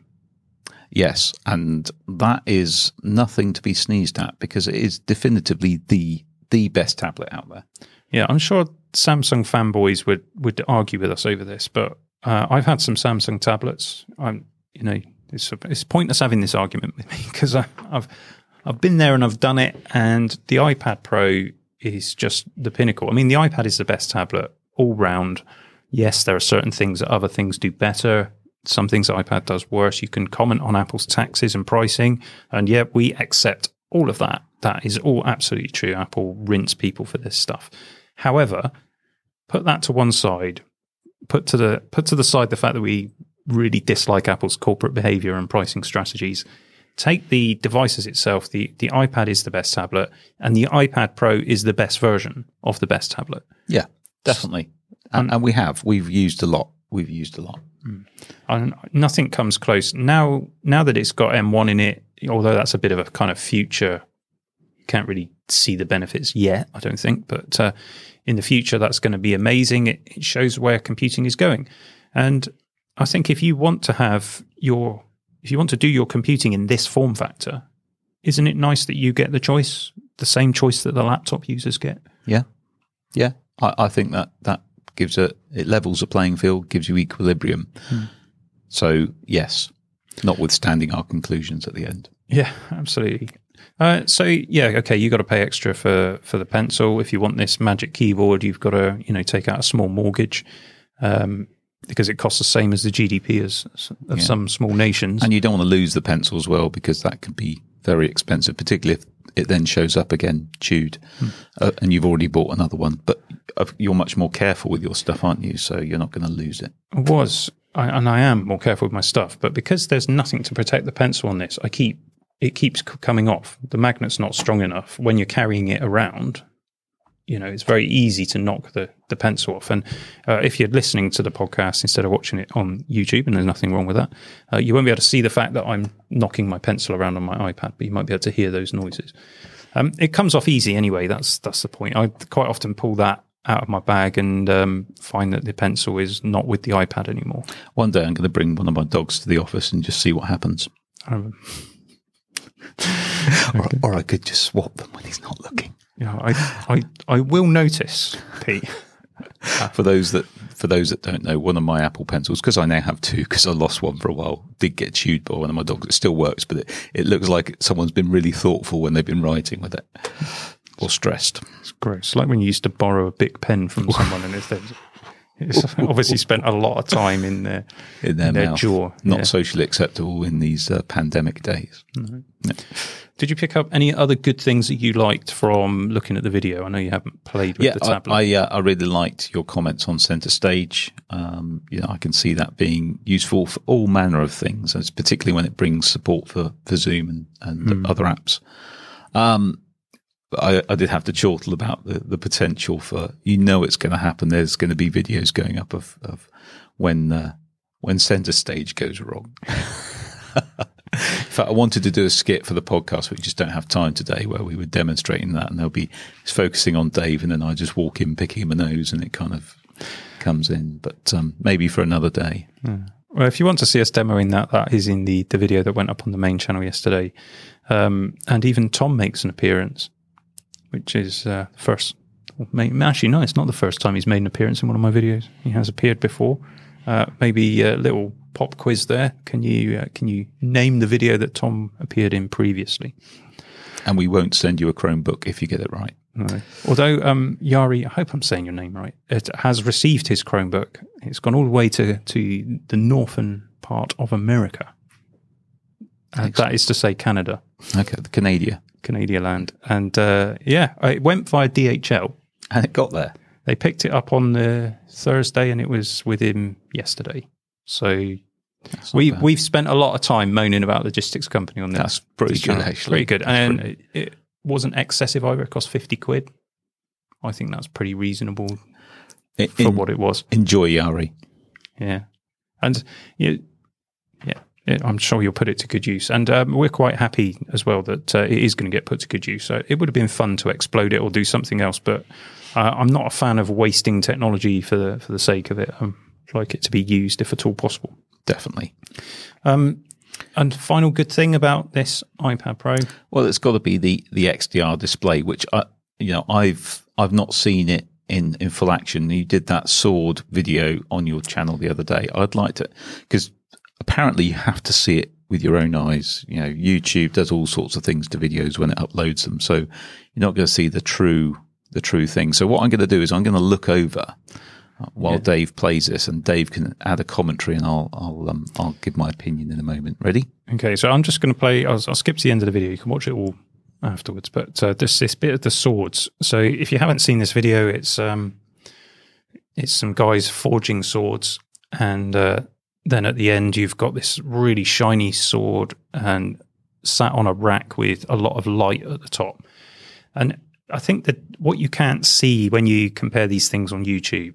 Speaker 2: Yes, and that is nothing to be sneezed at because it is definitively the the best tablet out there.
Speaker 1: Yeah, I'm sure Samsung fanboys would, would argue with us over this, but uh, I've had some Samsung tablets. I'm, you know, it's, it's pointless having this argument with me because I've I've been there and I've done it, and the iPad Pro is just the pinnacle. I mean, the iPad is the best tablet all round. Yes, there are certain things that other things do better. Some things iPad does worse. You can comment on Apple's taxes and pricing, and yeah, we accept all of that. That is all absolutely true. Apple rinse people for this stuff. However, put that to one side. Put to the put to the side the fact that we really dislike Apple's corporate behavior and pricing strategies. Take the devices itself. The the iPad is the best tablet, and the iPad Pro is the best version of the best tablet.
Speaker 2: Yeah, definitely. And, and we have. We've used a lot. We've used a lot.
Speaker 1: And nothing comes close. Now now that it's got M one in it, although that's a bit of a kind of future, you can't really see the benefits yet, I don't think. But uh, in the future, that's going to be amazing. It, it shows where computing is going. And I think if you want to have your, if you want to do your computing in this form factor, isn't it nice that you get the choice, the same choice that the laptop users get?
Speaker 2: Yeah. Yeah. I, I think that that gives a, it levels the playing field, gives you equilibrium. Hmm. So, yes, notwithstanding our conclusions at the end.
Speaker 1: Yeah, absolutely. Uh, so, yeah, okay, you got to pay extra for, for the pencil. If you want this Magic Keyboard, you've got to, you know, take out a small mortgage um, because it costs the same as the G D P as, of yeah. some small nations.
Speaker 2: And you don't want to lose the pencil as well because that can be very expensive, particularly if it then shows up again chewed hmm. uh, and you've already bought another one. But you're much more careful with your stuff, aren't you? So you're not going to lose it.
Speaker 1: I was, I, and I am more careful with my stuff. But because there's nothing to protect the pencil on this, I keep it keeps coming off. The magnet's not strong enough. When you're carrying it around, you know, it's very easy to knock the, the pencil off. And uh, if you're listening to the podcast instead of watching it on YouTube, and there's nothing wrong with that, uh, you won't be able to see the fact that I'm knocking my pencil around on my iPad, but you might be able to hear those noises. Um, it comes off easy anyway. That's that's the point. I quite often pull that out of my bag and um, find that the pencil is not with the iPad anymore.
Speaker 2: One day I'm going to bring one of my dogs to the office and just see what happens.
Speaker 1: Um,
Speaker 2: or, or I could just swap them when he's not looking.
Speaker 1: Yeah, I, I, I will notice, Pete.
Speaker 2: for those that for those that don't know, one of my Apple pencils, because I now have two, because I lost one for a while, did get chewed by one of my dogs. It still works, but it, it looks like someone's been really thoughtful when they've been writing with it, or stressed.
Speaker 1: It's gross. Like when you used to borrow a big pen from someone, and it's, it's obviously spent a lot of time in their
Speaker 2: in their,
Speaker 1: in their
Speaker 2: mouth.
Speaker 1: jaw.
Speaker 2: Not
Speaker 1: yeah.
Speaker 2: socially acceptable in these uh, pandemic days.
Speaker 1: Mm-hmm. No. Did you pick up any other good things that you liked from looking at the video? I know you haven't played with
Speaker 2: yeah,
Speaker 1: the tablet.
Speaker 2: I I, uh, I really liked your comments on Center Stage. Um, you know, I can see that being useful for all manner of things, and particularly when it brings support for, for Zoom and, and mm. other apps. Um, but I, I did have to chortle about the, the potential for, you know, it's going to happen. There's going to be videos going up of, of when uh, when Center Stage goes wrong. In fact, I wanted to do a skit for the podcast, but we just don't have time today, where we were demonstrating that, and they'll be focusing on Dave, and then I just walk in, picking him a nose, and it kind of comes in. But um, maybe for another day.
Speaker 1: Yeah. Well, if you want to see us demoing that, that is in the, the video that went up on the main channel yesterday. Um, and even Tom makes an appearance, which is uh, first. Actually, no, it's not the first time he's made an appearance in one of my videos. He has appeared before. Uh, maybe a little pop quiz there. Can you uh, can you name the video that Tom appeared in previously?
Speaker 2: And we won't send you a Chromebook if you get it right.
Speaker 1: No. Although um, Yari, I hope I'm saying your name right, it has received his Chromebook. It's gone all the way to, to the northern part of America. Uh, that is to say Canada.
Speaker 2: Okay, the Canada.
Speaker 1: Canada land. And uh, yeah, it went via D H L.
Speaker 2: And it got there.
Speaker 1: They picked it up on the Thursday, and it was with him yesterday. So we
Speaker 2: bad.
Speaker 1: we've spent a lot of time moaning about logistics company on this.
Speaker 2: That's pretty
Speaker 1: this
Speaker 2: good,
Speaker 1: channel.
Speaker 2: actually.
Speaker 1: Pretty good,
Speaker 2: That's
Speaker 1: and
Speaker 2: pretty...
Speaker 1: it, it wasn't excessive either. It cost fifty quid. I think that's pretty reasonable
Speaker 2: in,
Speaker 1: for what it was.
Speaker 2: Enjoy, Yari.
Speaker 1: Yeah, and you, yeah, I'm sure you'll put it to good use. And um, we're quite happy as well that uh, it is going to get put to good use. So it would have been fun to explode it or do something else, but uh, I'm not a fan of wasting technology for the for the sake of it. I like it to be used if at all possible.
Speaker 2: Definitely.
Speaker 1: Um, and final good thing about this iPad Pro?
Speaker 2: Well, it's got to be the the X D R display, which I, you know, I've I've not seen it in in full action. You did that sword video on your channel the other day. I'd like to, because apparently you have to see it with your own eyes. You know, YouTube does all sorts of things to videos when it uploads them, so you're not going to see the true the true thing. So what I'm going to do is I'm going to look over while yeah. Dave plays this, and Dave can add a commentary, and I'll I'll um, I'll give my opinion in a moment. Ready?
Speaker 1: Okay, so I'm just going to play. I'll, I'll skip to the end of the video. You can watch it all afterwards. But uh, this this bit of the swords. So if you haven't seen this video, it's um it's some guys forging swords, and uh, then at the end you've got this really shiny sword and sat on a rack with a lot of light at the top. And I think that what you can't see when you compare these things on YouTube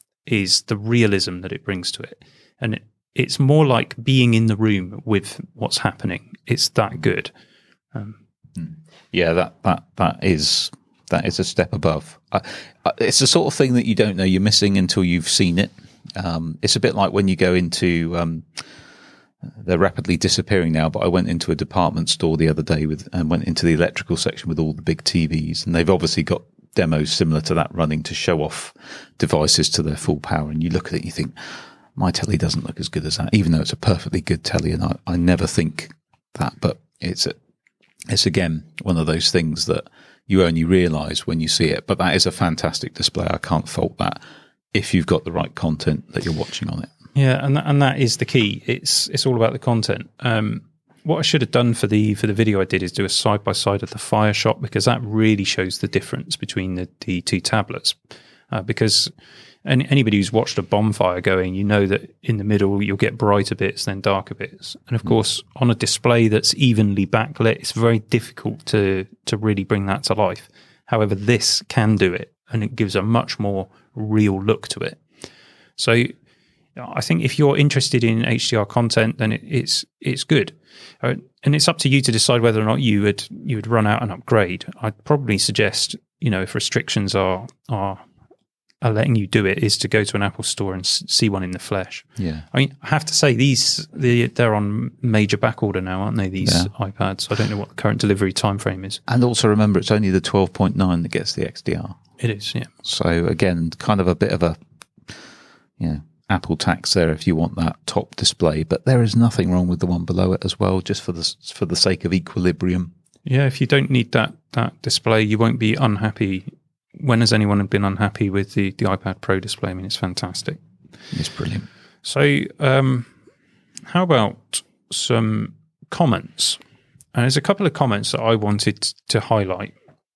Speaker 1: is the realism that it brings to it. And it, it's more like being in the room with what's happening. It's that good. Um,
Speaker 2: yeah, that, that, that is that is a step above. Uh, it's the sort of thing that you don't know you're missing until you've seen it. Um, it's a bit like when you go into, um, they're rapidly disappearing now, but I went into a department store the other day with and went into the electrical section with all the big T Vs, and they've obviously got demos similar to that running to show off devices to their full power. And you look at it and you think, my telly doesn't look as good as that, even though it's a perfectly good telly. And I, I never think that, but it's a, it's again one of those things that you only realize when you see it. But that is a fantastic display. I can't fault that if you've got the right content that you're watching on it.
Speaker 1: Yeah, and that, and that is the key. It's it's all about the content. Um, what I should have done for the for the video I did is do a side by side of the Fire shot, because that really shows the difference between the, the two tablets. Uh, because any, anybody who's watched a bonfire going, you know that in the middle you'll get brighter bits, then darker bits, and of mm. course on a display that's evenly backlit, it's very difficult to to really bring that to life. However, this can do it, and it gives a much more real look to it. So I think if you're interested in H D R content, then it, it's it's good, uh, and it's up to you to decide whether or not you would you would run out and upgrade. I'd probably suggest, you know, if restrictions are are, are letting you do it, is to go to an Apple store and s- see one in the flesh.
Speaker 2: Yeah,
Speaker 1: I mean, I have to say these the, they're on major back order now, aren't they? These yeah. iPads. I don't know what the current delivery time frame is.
Speaker 2: And also remember, it's only the twelve point nine that gets the X D R.
Speaker 1: It is, yeah.
Speaker 2: So again, kind of a bit of a, you know, Apple tax there if you want that top display, but there is nothing wrong with the one below it as well, just for the for the sake of equilibrium.
Speaker 1: Yeah, if you don't need that that display, you won't be unhappy. When has anyone been unhappy with the, the iPad Pro display? I mean, it's fantastic.
Speaker 2: It's brilliant.
Speaker 1: So, um, how about some comments? And there's a couple of comments that I wanted to highlight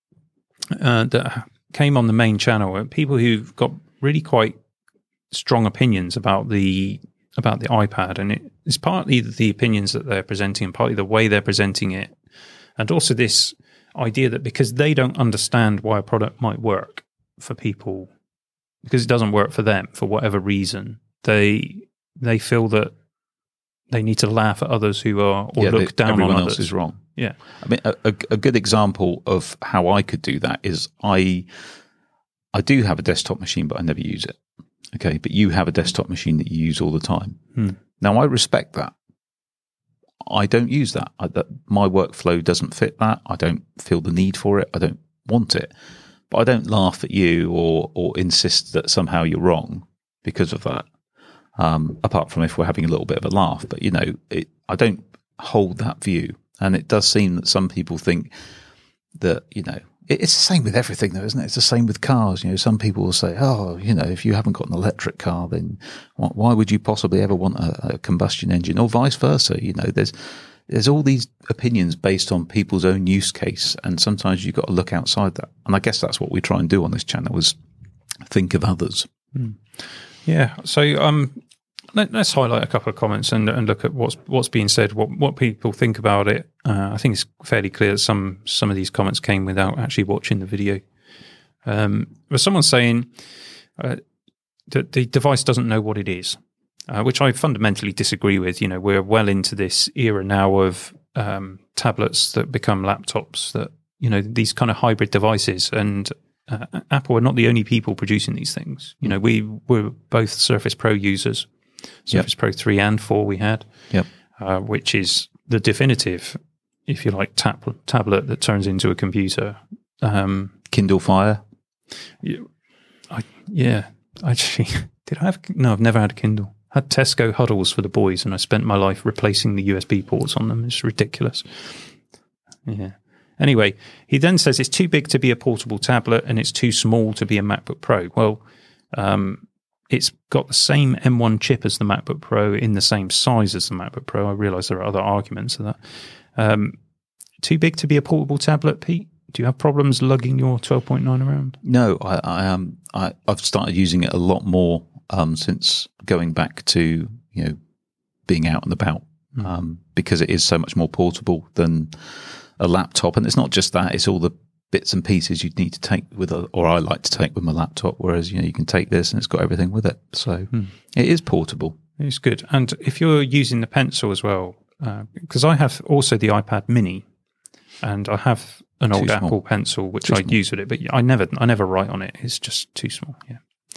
Speaker 1: uh, that came on the main channel. People who've got really quite strong opinions about the about the iPad, and it, it's partly the opinions that they're presenting and partly the way they're presenting it, and also this idea that because they don't understand why a product might work for people, because it doesn't work for them for whatever reason, they they feel that they need to laugh at others who are or
Speaker 2: yeah,
Speaker 1: look
Speaker 2: they,
Speaker 1: down
Speaker 2: everyone
Speaker 1: on
Speaker 2: else
Speaker 1: others.
Speaker 2: Is wrong.
Speaker 1: Yeah,
Speaker 2: I mean, a, a, a good example of how I could do that is I I do have a desktop machine, but I never use it. Okay, but you have a desktop machine that you use all the time.
Speaker 1: Hmm.
Speaker 2: Now, I respect that. I don't use that. I, that. My workflow doesn't fit that. I don't feel the need for it. I don't want it. But I don't laugh at you or or insist that somehow you're wrong because of that. Um, apart from if we're having a little bit of a laugh. But, you know, it, I don't hold that view. And it does seem that some people think that, you know, it's the same with everything, though, isn't it? It's the same with cars. You know, some people will say, "Oh, you know, if you haven't got an electric car, then why would you possibly ever want a, a combustion engine?" Or vice versa. You know, there's there's all these opinions based on people's own use case, and sometimes you've got to look outside that. And I guess that's what we try and do on this channel: is think of others.
Speaker 1: Mm. Yeah. So, um, let, let's highlight a couple of comments and, and look at what's what's being said, what what people think about it. Uh, I think it's fairly clear that some some of these comments came without actually watching the video. Um, but someone's saying uh, that the device doesn't know what it is, uh, which I fundamentally disagree with. You know, we're well into this era now of um, tablets that become laptops, that, you know, these kind of hybrid devices. And uh, Apple are not the only people producing these things. You know, we were both Surface Pro users, Surface yep. Pro three and four we had,
Speaker 2: yep.
Speaker 1: uh, which is the definitive, if you like, tab- tablet that turns into a computer. Um,
Speaker 2: Kindle Fire.
Speaker 1: Yeah, I, yeah, actually, did I have? No, I've never had a Kindle. I had Tesco huddles for the boys, and I spent my life replacing the U S B ports on them. It's ridiculous. Yeah. Anyway, he then says it's too big to be a portable tablet and it's too small to be a MacBook Pro. Well, um, it's got the same M one chip as the MacBook Pro in the same size as the MacBook Pro. I realise there are other arguments of that. Um, too big to be a portable tablet, Pete? Do you have problems lugging your twelve point nine around?
Speaker 2: No, I, I um, I, I've started using it a lot more um, since going back to, you know, being out and about, mm. um, because it is so much more portable than a laptop. And it's not just that; it's all the bits and pieces you'd need to take with, a, or I like to take with my laptop. Whereas, you know, you can take this and it's got everything with it, so mm. it is portable.
Speaker 1: It's good. And if you're using the pencil as well, because uh, I have also the iPad Mini, and I have an old Apple Pencil which I use with it, but I never, I never write on it. It's just too small. Yeah,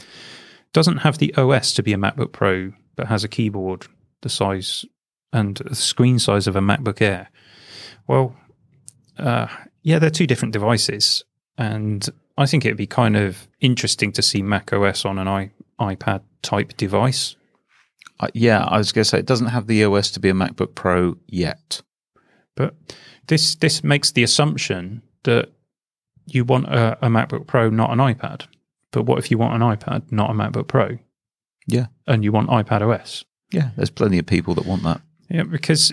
Speaker 1: doesn't have the O S to be a MacBook Pro, but has a keyboard the size and the screen size of a MacBook Air. Well, uh, yeah, they're two different devices, and I think it'd be kind of interesting to see Mac O S on an i iPad type device.
Speaker 2: Uh, yeah, I was going to say it doesn't have the O S to be a MacBook Pro yet,
Speaker 1: but this this makes the assumption that you want a, a MacBook Pro, not an iPad. But what if you want an iPad, not a MacBook Pro?
Speaker 2: Yeah,
Speaker 1: and you want iPad O S?
Speaker 2: Yeah, there's plenty of people that want that.
Speaker 1: Yeah, because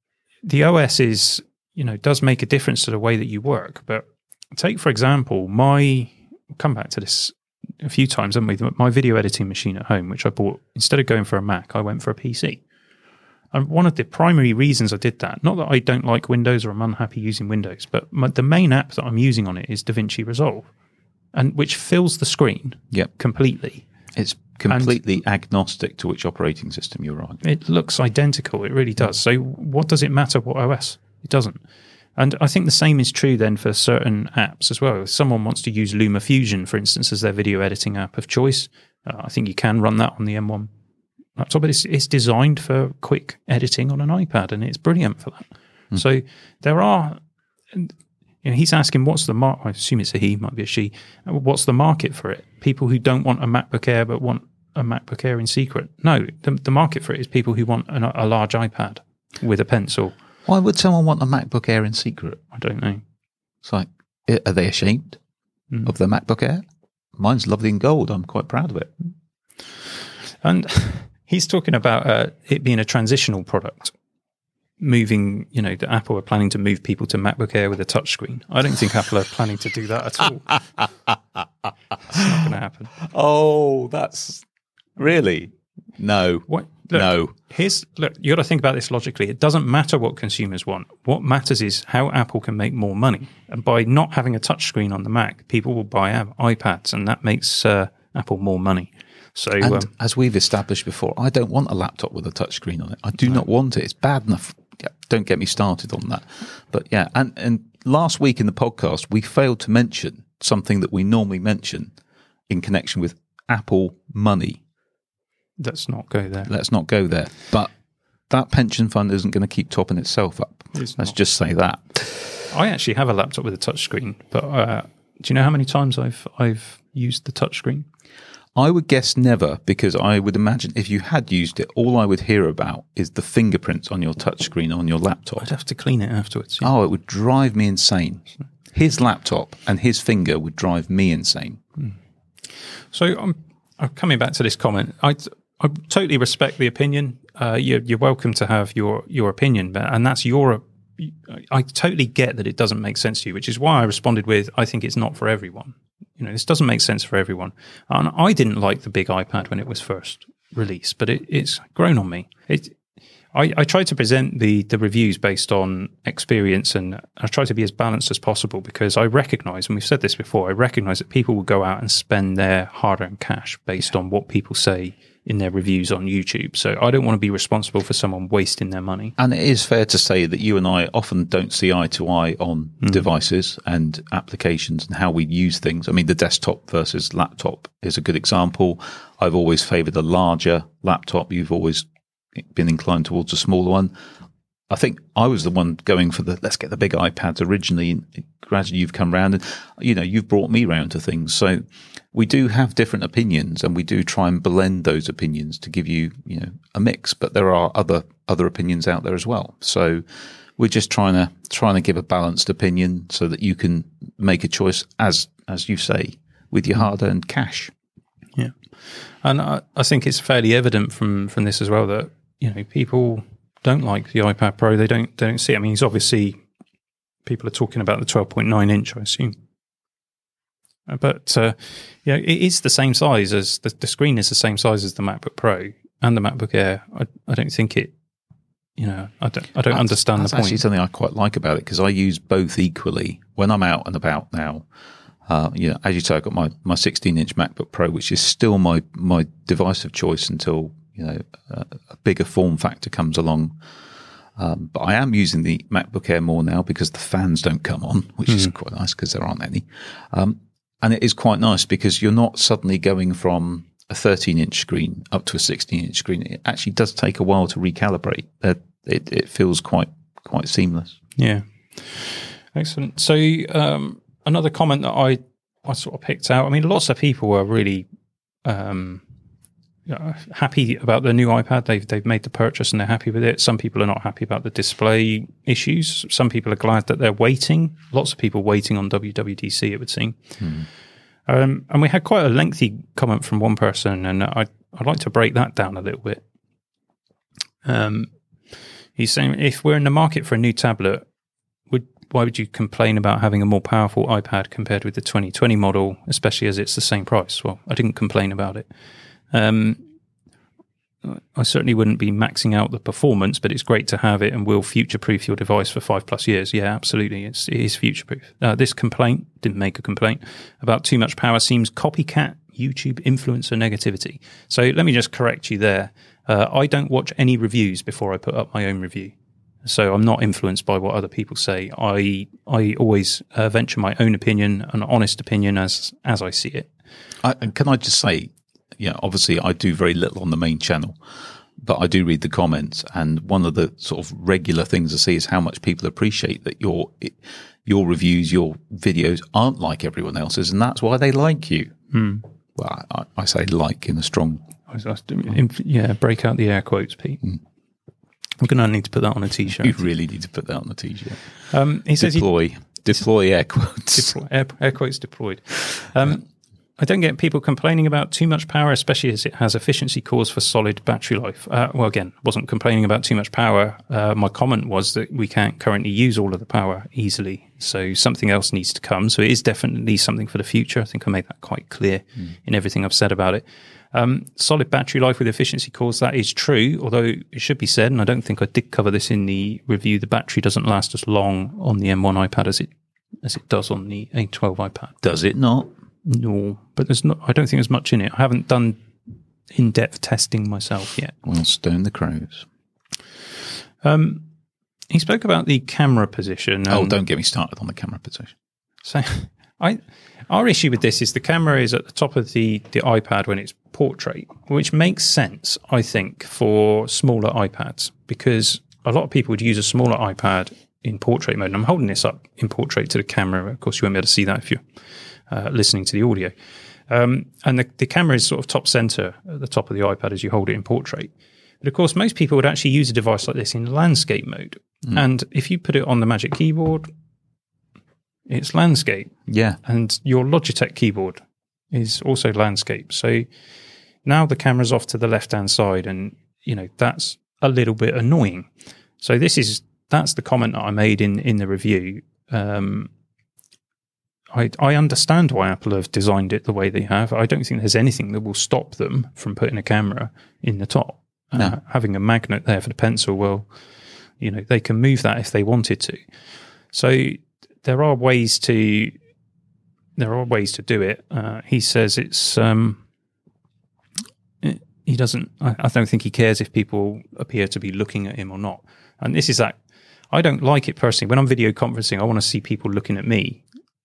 Speaker 1: the O S is, you know, does make a difference to the way that you work. But take, for example, my we'll come back to this a few times, haven't we? My video editing machine at home, which I bought, instead of going for a Mac, I went for a P C. And one of the primary reasons I did that, not that I don't like Windows or I'm unhappy using Windows, but my, the main app that I'm using on it is DaVinci Resolve, and which fills the screen
Speaker 2: yep.
Speaker 1: completely.
Speaker 2: It's completely and agnostic to which operating system you're on.
Speaker 1: It looks identical. It really does. So what does it matter what O S? It doesn't. And I think the same is true then for certain apps as well. If someone wants to use LumaFusion, for instance, as their video editing app of choice, uh, I think you can run that on the M one laptop, but it's, it's designed for quick editing on an iPad, and it's brilliant for that. Mm. So there are, you know, he's asking what's the market, I assume it's a he, might be a she, what's the market for it? People who don't want a MacBook Air but want a MacBook Air in secret. No, the, the market for it is people who want an, a large iPad with a pencil.
Speaker 2: Why would someone want a MacBook Air in secret?
Speaker 1: I don't know.
Speaker 2: It's like, are they ashamed mm. of their MacBook Air? Mine's lovely in gold. I'm quite proud of it.
Speaker 1: And he's talking about uh, it being a transitional product, moving, you know, that Apple are planning to move people to MacBook Air with a touchscreen. I don't think Apple are planning to do that at all. It's not going to happen.
Speaker 2: Oh, that's really? No.
Speaker 1: What? Look,
Speaker 2: no.
Speaker 1: Here's, look, you got to think about this logically. It doesn't matter what consumers want. What matters is how Apple can make more money. And by not having a touchscreen on the Mac, people will buy iPads, and that makes uh, Apple more money. So,
Speaker 2: and
Speaker 1: um,
Speaker 2: as we've established before, I don't want a laptop with a touchscreen on it. I do no. not want it. It's bad enough. Yeah, don't get me started on that. But yeah, and, and last week in the podcast, we failed to mention something that we normally mention in connection with Apple money.
Speaker 1: Let's not go there.
Speaker 2: Let's not go there. But that pension fund isn't going to keep topping itself up.
Speaker 1: It's
Speaker 2: Let's
Speaker 1: not.
Speaker 2: just say that.
Speaker 1: I actually have a laptop with a touchscreen, but uh, do you know how many times I've I've used the touchscreen?
Speaker 2: I would guess never, because I would imagine if you had used it, all I would hear about is the fingerprints on your touchscreen on your laptop.
Speaker 1: I'd have to clean it afterwards. Yeah.
Speaker 2: Oh, it would drive me insane. His laptop and his finger would drive me insane.
Speaker 1: Hmm. So I'm, I'm coming back to this comment. I I totally respect the opinion. Uh, you're, you're welcome to have your your opinion, but and that's your. I totally get that it doesn't make sense to you, which is why I responded with, I think it's not for everyone. You know, this doesn't make sense for everyone. And I didn't like the big iPad when it was first released, but it, it's grown on me. It, I, I try to present the, the reviews based on experience, and I try to be as balanced as possible, because I recognize, and we've said this before, I recognize that people will go out and spend their hard-earned cash based on what people say in their reviews on YouTube. So I don't want to be responsible for someone wasting their money.
Speaker 2: And it is fair to say that you and I often don't see eye to eye on mm. devices and applications and how we use things. I mean, the desktop versus laptop is a good example. I've always favoured a larger laptop. You've always been inclined towards a smaller one. I think I was the one going for the let's get the big iPads originally. And gradually you've come round and, you know, you've brought me round to things. So we do have different opinions and we do try and blend those opinions to give you, you know, a mix. But there are other other opinions out there as well. So we're just trying to trying to give a balanced opinion so that you can make a choice, as as you say, with your hard-earned cash.
Speaker 1: Yeah. And I, I think it's fairly evident from, from this as well that, you know, people don't like the iPad Pro. They don't they don't see it. I mean, it's obviously people are talking about the twelve point nine inch, I assume. But uh, yeah, it is the same size as the, the screen is the same size as the MacBook Pro and the MacBook Air. I, I don't think it. You know, I don't. I don't
Speaker 2: that's,
Speaker 1: understand
Speaker 2: that's
Speaker 1: the point.
Speaker 2: Actually, something I quite like about it because I use both equally when I'm out and about now. Uh, you know, as you say, I've got my my sixteen inch MacBook Pro, which is still my my device of choice until, you know, a, a bigger form factor comes along. Um, but I am using the MacBook Air more now because the fans don't come on, which mm. is quite nice because there aren't any. Um, and it is quite nice because you're not suddenly going from a thirteen inch screen up to a sixteen inch screen. It actually does take a while to recalibrate. Uh, it, it feels quite quite seamless.
Speaker 1: Yeah, excellent. So um, another comment that I I sort of picked out. I mean, lots of people were really um, happy about the new iPad. They've they've made the purchase and they're happy with it. Some people are not happy about the display issues. Some people are glad that they're waiting. Lots of people waiting on W W D C, it would seem. Hmm. Um, and we had quite a lengthy comment from one person, and I, I'd like to break that down a little bit. Um, he's saying, if we're in the market for a new tablet, would why would you complain about having a more powerful iPad compared with the twenty twenty model, especially as it's the same price? Well, I didn't complain about it. Um, I certainly wouldn't be maxing out the performance, but it's great to have it and will future-proof your device for five plus years. Yeah, absolutely. It's, it is future-proof. Uh, this complaint, didn't make a complaint, about too much power seems copycat YouTube influencer negativity. So let me just correct you there. Uh, I don't watch any reviews before I put up my own review. So I'm not influenced by what other people say. I I always uh, venture my own opinion, an honest opinion as as I see it.
Speaker 2: I, and can I just say, yeah, obviously I do very little on the main channel, but I do read the comments, and one of the sort of regular things I see is how much people appreciate that your your reviews, your videos aren't like everyone else's, and that's why they like you.
Speaker 1: Hmm.
Speaker 2: Well, I, I say like in a strong...
Speaker 1: Yeah, break out the air quotes, Pete. Hmm. We're going to need to put that on a T-shirt.
Speaker 2: You really need to put that on a T-shirt.
Speaker 1: Um, he says
Speaker 2: deploy,
Speaker 1: he,
Speaker 2: deploy air quotes.
Speaker 1: Deploy, air, air quotes deployed. Um, I don't get people complaining about too much power, especially as it has efficiency cores for solid battery life. Uh, well, again, wasn't complaining about too much power. Uh, my comment was that we can't currently use all of the power easily, so something else needs to come. So it is definitely something for the future. I think I made that quite clear mm. in everything I've said about it. Um, solid battery life with efficiency cores, that is true, although it should be said, and I don't think I did cover this in the review, the battery doesn't last as long on the M one iPad as it as it does on the A twelve iPad.
Speaker 2: Does it not?
Speaker 1: No, but there's not. I don't think there's much in it. I haven't done in-depth testing myself yet.
Speaker 2: Well, stone the crows.
Speaker 1: Um, he spoke about the camera position.
Speaker 2: Oh, don't get me started on the camera position.
Speaker 1: So, I our issue with this is the camera is at the top of the, the iPad when it's portrait, which makes sense, I think, for smaller iPads, because a lot of people would use a smaller iPad in portrait mode. And I'm holding this up in portrait to the camera. Of course, you won't be able to see that if you're uh, listening to the audio. Um, and the, the camera is sort of top center at the top of the iPad as you hold it in portrait. But of course, most people would actually use a device like this in landscape mode. Mm. And if you put it on the Magic Keyboard, it's landscape.
Speaker 2: Yeah.
Speaker 1: And your Logitech keyboard is also landscape. So now the camera's off to the left-hand side, and, you know, that's a little bit annoying. So this is, that's the comment that I made in, in the review. Um, I, I understand why Apple have designed it the way they have. I don't think there's anything that will stop them from putting a camera in the top. No. Uh, having a magnet there for the pencil, well, you know, they can move that if they wanted to. So there are ways to there are ways to do it. Uh, he says it's um, you he doesn't. I, I don't think he cares if people appear to be looking at him or not. And this is that. I don't like it personally. When I'm video conferencing, I want to see people looking at me.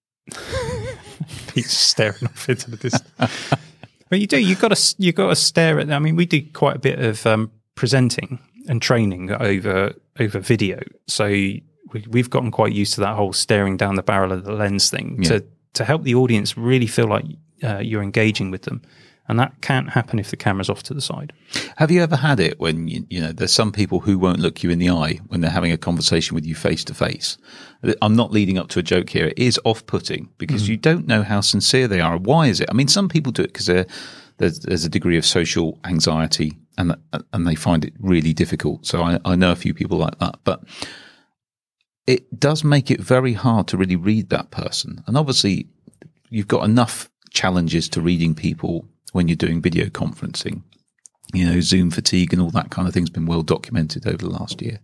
Speaker 1: He's staring off into the distance. But you do. You've got to. You've got to stare at. I mean, we do quite a bit of um, presenting and training over over video, so we, we've gotten quite used to that whole staring down the barrel of the lens thing yeah. to to help the audience really feel like uh, you're engaging with them. And that can't happen if the camera's off to the side.
Speaker 2: Have you ever had it when, you, you know, there's some people who won't look you in the eye when they're having a conversation with you face to face? I'm not leading up to a joke here. It is off-putting because mm. you don't know how sincere they are. Why is it? I mean, some people do it because there's, there's a degree of social anxiety and and they find it really difficult. So I, I know a few people like that. But it does make it very hard to really read that person. And obviously, you've got enough challenges to reading people when you're doing video conferencing. You know, Zoom fatigue and all that kind of thing's been well documented over the last year.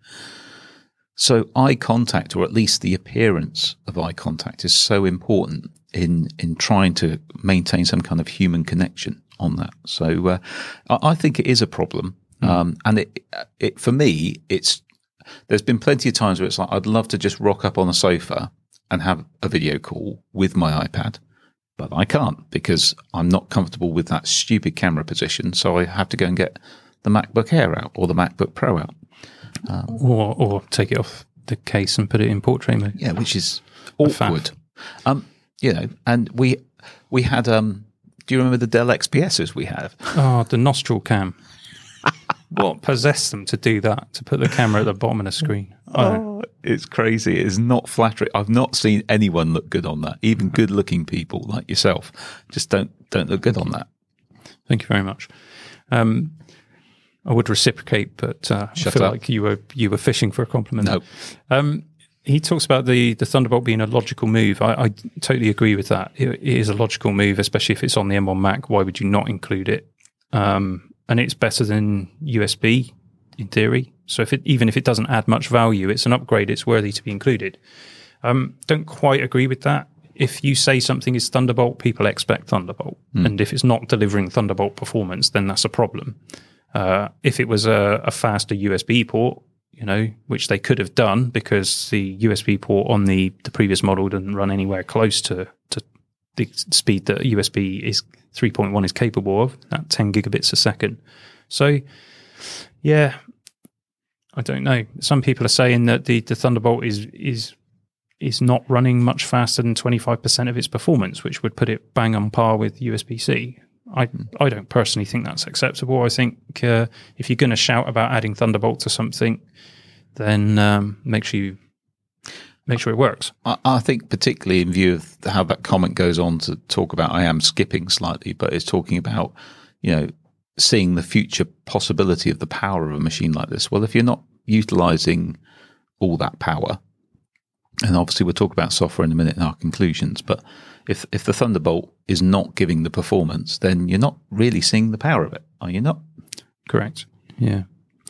Speaker 2: So eye contact, or at least the appearance of eye contact, is so important in in trying to maintain some kind of human connection on that. So uh, I think it is a problem. Mm. Um, and it, it for me, it's there's been plenty of times where it's like, I'd love to just rock up on a sofa and have a video call with my iPad. But I can't because I'm not comfortable with that stupid camera position. So I have to go and get the MacBook Air out or the MacBook Pro out.
Speaker 1: Um, or or take it off the case and put it in portrait mode.
Speaker 2: Yeah, which is awkward. Um, you know, and we we had, um, do you remember the Dell X P S's we have?
Speaker 1: Oh, the nostril cam. What possessed them to do that, to put the camera at the bottom of the screen?
Speaker 2: Oh, it's crazy. It's not flattering. I've not seen anyone look good on that. Even good-looking people like yourself just don't don't look good on that.
Speaker 1: Thank you very much. Um, I would reciprocate, but uh, I feel up. like you were you were fishing for a compliment.
Speaker 2: No.
Speaker 1: Um, he talks about the, the Thunderbolt being a logical move. I, I totally agree with that. It, it is a logical move, especially if it's on the M one Mac. Why would you not include it? Um, and it's better than U S B in theory. So if it, even if it doesn't add much value, it's an upgrade. It's worthy to be included. Um, don't quite agree with that. If you say something is Thunderbolt, people expect Thunderbolt. Mm. And if it's not delivering Thunderbolt performance, then that's a problem. Uh, if it was a, a faster U S B port, you know, which they could have done because the U S B port on the, the previous model didn't run anywhere close to, to the speed that U S B is three point one is capable of, at ten gigabits a second. So, yeah, I don't know. Some people are saying that the, the Thunderbolt is is is not running much faster than twenty-five percent of its performance, which would put it bang on par with U S B C. I I don't personally think that's acceptable. I think uh, if you're going to shout about adding Thunderbolt to something, then um, make sure you make sure it works.
Speaker 2: I, I think particularly in view of how that comment goes on to talk about, I am skipping slightly, but it's talking about, you know, seeing the future possibility of the power of a machine like this. Well, if you're not utilizing all that power, and obviously we'll talk about software in a minute in our conclusions, but if if the Thunderbolt is not giving the performance, then you're not really seeing the power of it, are you not?
Speaker 1: Correct. Yeah.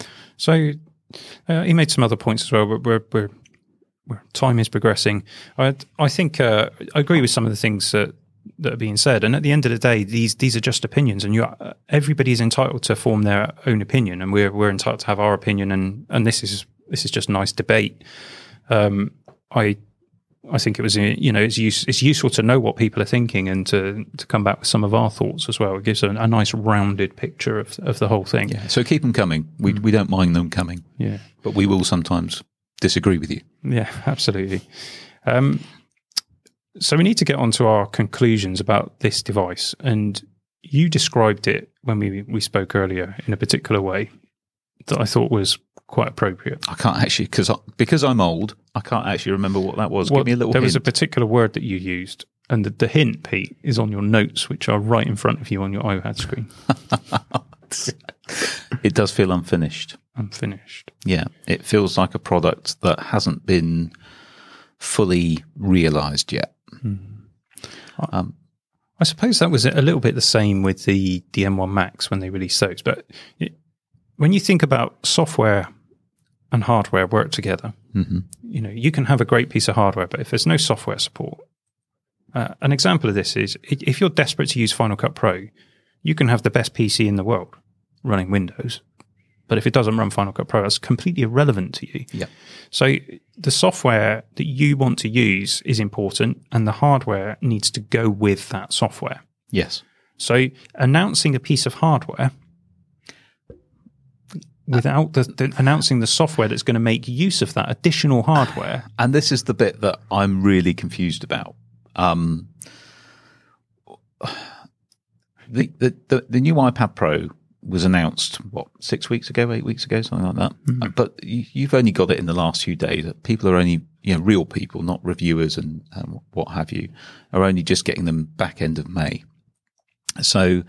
Speaker 1: So uh, he made some other points as well. We're, we're, we're, we're time is progressing. I I think uh, I agree with some of the things that that are being said. And at the end of the day, these these are just opinions, and you uh, everybody's entitled to form their own opinion, and we're we're entitled to have our opinion. And, and this is this is just nice debate. Um, I I think it was, you know, it's use, it's useful to know what people are thinking and to, to come back with some of our thoughts as well. It gives a, a nice rounded picture of of the whole thing.
Speaker 2: Yeah. So keep them coming. We we don't mind them coming.
Speaker 1: Yeah.
Speaker 2: But we will sometimes disagree with you.
Speaker 1: Yeah, absolutely. Um, so we need to get on to our conclusions about this device. And you described it when we, we spoke earlier in a particular way that I thought was quite appropriate.
Speaker 2: I can't actually, because because I'm old, I can't actually remember what that was.
Speaker 1: Well,
Speaker 2: Give me a little
Speaker 1: there
Speaker 2: hint.
Speaker 1: was a particular word that you used, and the, the hint, Pete, is on your notes, which are right in front of you on your iPad screen.
Speaker 2: It does feel unfinished.
Speaker 1: Unfinished.
Speaker 2: Yeah, it feels like a product that hasn't been fully realised yet.
Speaker 1: Hmm. Um, I suppose that was a little bit the same with the, the M one Max when they released those. But it, when you think about software and hardware work together,
Speaker 2: mm-hmm.
Speaker 1: you know, you can have a great piece of hardware, but if there's no software support, uh, an example of this is if you're desperate to use Final Cut Pro, you can have the best P C in the world. running Windows. But if it doesn't run Final Cut Pro, that's completely irrelevant to you.
Speaker 2: Yeah.
Speaker 1: So the software that you want to use is important, and the hardware needs to go with that software.
Speaker 2: Yes.
Speaker 1: So announcing a piece of hardware without the, the, announcing the software that's going to make use of that additional hardware.
Speaker 2: And this is the bit that I'm really confused about. Um, the, the, the, the new iPad Pro was announced, what, six weeks ago, eight weeks ago, something like that. Mm-hmm. But you, you've only got it in the last few days. People are only, you know, real people, not reviewers and, and what have you, are only just getting them back end of May. So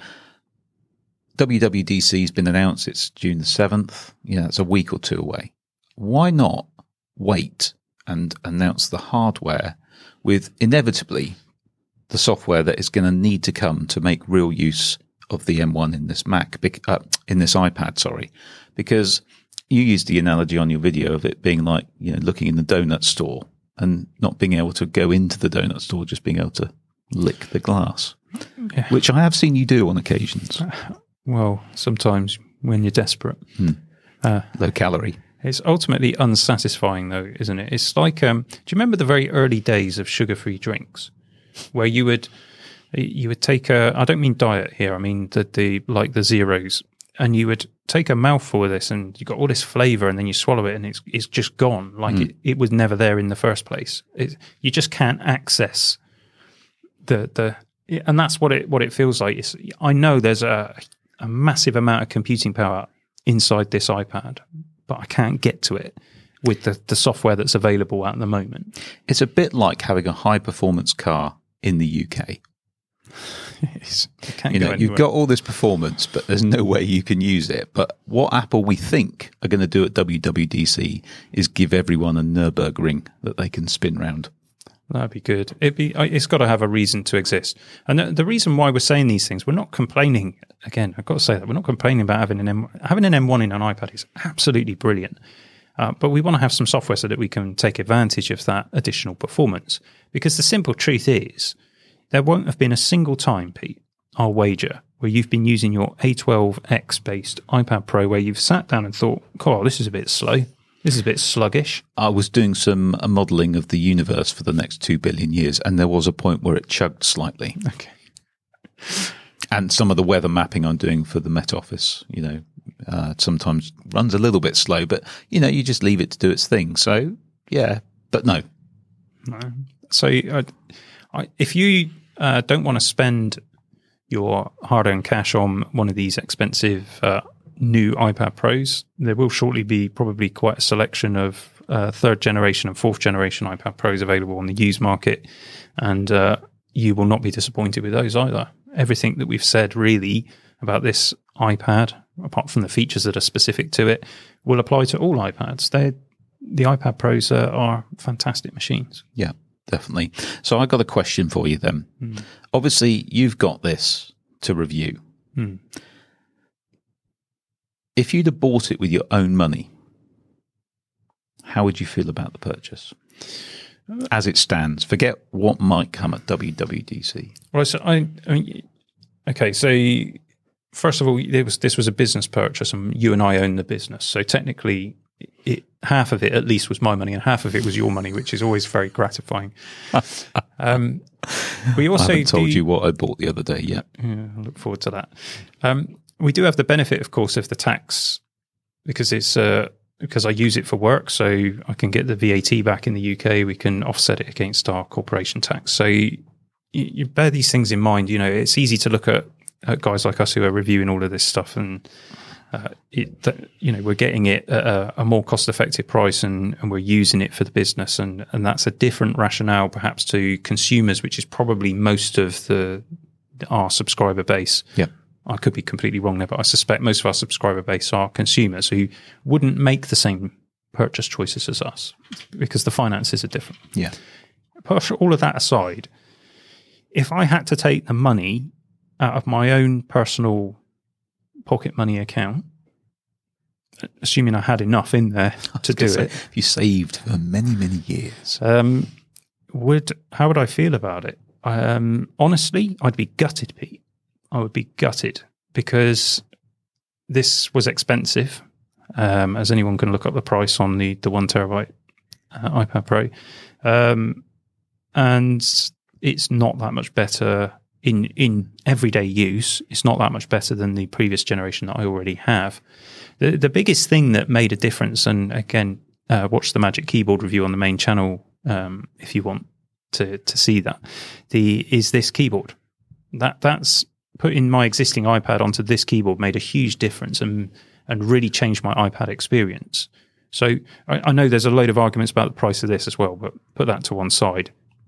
Speaker 2: W W D C has been announced. It's June the seventh. Yeah, it's a week or two away. Why not wait and announce the hardware with inevitably the software that is going to need to come to make real use of the M one in this Mac, uh, in this iPad, sorry, because you used the analogy on your video of it being like, you know, looking in the donut store and not being able to go into the donut store, just being able to lick the glass, yeah. Which I have seen you do on occasions.
Speaker 1: Well, sometimes when you're desperate.
Speaker 2: Hmm. Uh, Low calorie.
Speaker 1: It's ultimately unsatisfying, though, isn't it? It's like, um, do you remember the very early days of sugar-free drinks, where you would you would take a, I don't mean diet here, I mean the, the like the zeros, and you would take a mouthful of this, and you got all this flavour, and then you swallow it, and it's it's just gone, like mm. it, it was never there in the first place. It, you just can't access the the, and that's what it what it feels like. It's, I know there's a a massive amount of computing power inside this iPad, but I can't get to it with the, the software that's available at the moment.
Speaker 2: It's a bit like having a high-performance car in the U K.
Speaker 1: It's,
Speaker 2: you know, you've got all this performance, but there's no way you can use it. But what Apple, we think, are going to do at W W D C is give everyone a Nürburgring that they can spin round.
Speaker 1: That'd be good. It'd be, it's got to have a reason to exist. And the, the reason why we're saying these things, we're not complaining. Again, I've got to say that we're not complaining about having an M. Having an M one in an iPad is absolutely brilliant. Uh, but we want to have some software so that we can take advantage of that additional performance. Because the simple truth is, there won't have been a single time, Pete, I'll wager, where you've been using your A twelve X based iPad Pro where you've sat down and thought, oh, this is a bit slow. This is a bit sluggish.
Speaker 2: I was doing some uh, modelling of the universe for the next two billion years, and there was a point where it chugged slightly.
Speaker 1: Okay.
Speaker 2: And some of the weather mapping I'm doing for the Met Office, you know, uh, sometimes runs a little bit slow, but, you know, you just leave it to do its thing. So, yeah, but no.
Speaker 1: No. So, I, I, if you uh, don't want to spend your hard-earned cash on one of these expensive uh, new iPad Pros, there will shortly be probably quite a selection of uh, third generation and fourth generation iPad Pros available on the used market, and uh, you will not be disappointed with those either. Everything that we've said really about this iPad, apart from the features that are specific to it, will apply to all iPads. They're, the iPad Pros uh, are fantastic machines.
Speaker 2: Yeah, definitely. So I got a question for you then. Mm. Obviously, you've got this to review.
Speaker 1: Mm.
Speaker 2: If you'd have bought it with your own money, how would you feel about the purchase? As it stands, forget what might come at W W D C.
Speaker 1: Right, so I, I mean, okay, so first of all, it was, this was a business purchase, and you and I own the business. So technically, it, half of it at least was my money, and half of it was your money, which is always very gratifying. um, we also
Speaker 2: I haven't told
Speaker 1: do,
Speaker 2: you what I bought the other day yet.
Speaker 1: Yeah, I look forward to that. Um, we do have the benefit, of course, of the tax because it's. Uh, Because I use it for work, so I can get the V A T back in the U K. We can offset it against our corporation tax. So you, you bear these things in mind. You know, it's easy to look at, at guys like us who are reviewing all of this stuff, and uh, it, that, you know, we're getting it at a, a more cost-effective price, and, and we're using it for the business, and and that's a different rationale perhaps to consumers, which is probably most of the our subscriber base.
Speaker 2: Yeah.
Speaker 1: I could be completely wrong there, but I suspect most of our subscriber base are consumers who wouldn't make the same purchase choices as us because the finances are different.
Speaker 2: Yeah.
Speaker 1: Put all of that aside, if I had to take the money out of my own personal pocket money account, assuming I had enough in there to do
Speaker 2: say,
Speaker 1: it.
Speaker 2: You saved for many, many years.
Speaker 1: Um, would how would I feel about it? Um, honestly, I'd be gutted, Pete. I would be gutted because this was expensive, um, as anyone can look up the price on the, the one terabyte uh, iPad Pro. Um, and it's not that much better in, in everyday use. It's not that much better than the previous generation that I already have. The, the biggest thing that made a difference, and again, uh, watch the Magic Keyboard review on the main channel um, if you want to, to see that, the is this keyboard. That That's putting my existing iPad onto this keyboard made a huge difference and and really changed my iPad experience. So I, I know there's a load of arguments about the price of this as well, but put that to one side.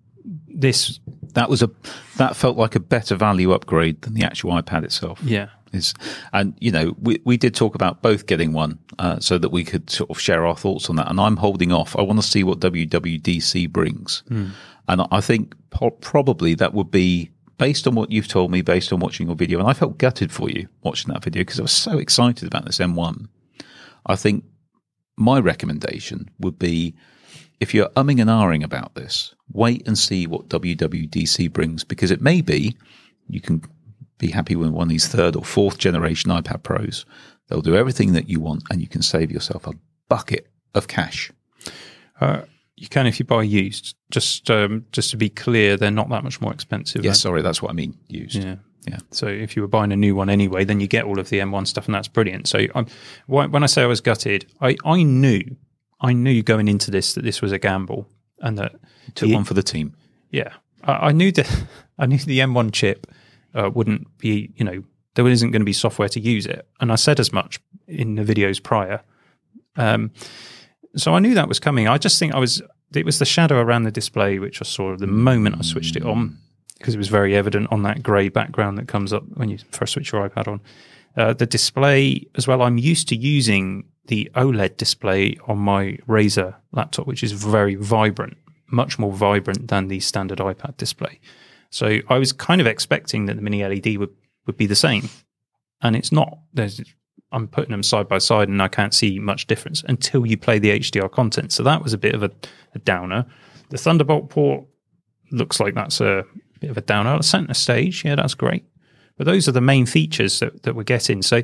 Speaker 1: This
Speaker 2: that was a that felt like a better value upgrade than the actual iPad itself.
Speaker 1: Yeah,
Speaker 2: is and you know we we did talk about both getting one uh, so that we could sort of share our thoughts on that. And I'm holding off. I want to see what W W D C brings, mm. and I think po- probably that would be. Based on what you've told me, based on watching your video, and I felt gutted for you watching that video because I was so excited about this M one. I think my recommendation would be, if you're umming and ahhing about this, wait and see what W W D C brings, because it may be you can be happy with one of these third or fourth generation iPad Pros. They'll do everything that you want, and you can save yourself a bucket of cash.
Speaker 1: Uh, You can if you buy used. Just um, just to be clear, they're not that much more expensive.
Speaker 2: Yes, sorry, that's what I mean, used.
Speaker 1: Yeah.
Speaker 2: Yeah.
Speaker 1: So if you were buying a new one anyway, then you get all of the M one stuff, and that's brilliant. So I'm, when I say I was gutted, I, I knew I knew going into this that this was a gamble, and that
Speaker 2: took
Speaker 1: the,
Speaker 2: one for the team.
Speaker 1: Yeah, I, I knew that I knew the M one chip uh, wouldn't be, you know, there isn't going to be software to use it, and I said as much in the videos prior. Um, so I knew that was coming. I just think I was. It was the shadow around the display which I saw the moment I switched it on, because it was very evident on that grey background that comes up when you first switch your iPad on. Uh, the display as well, I'm used to using the OLED display on my Razer laptop, which is very vibrant, much more vibrant than the standard iPad display. So I was kind of expecting that the mini L E D would, would be the same, and it's not. There's I'm putting them side by side and I can't see much difference until you play the H D R content. So that was a bit of a, a downer. The Thunderbolt port looks like that's a bit of a downer. Center stage, yeah, that's great. But those are the main features that, that we're getting. So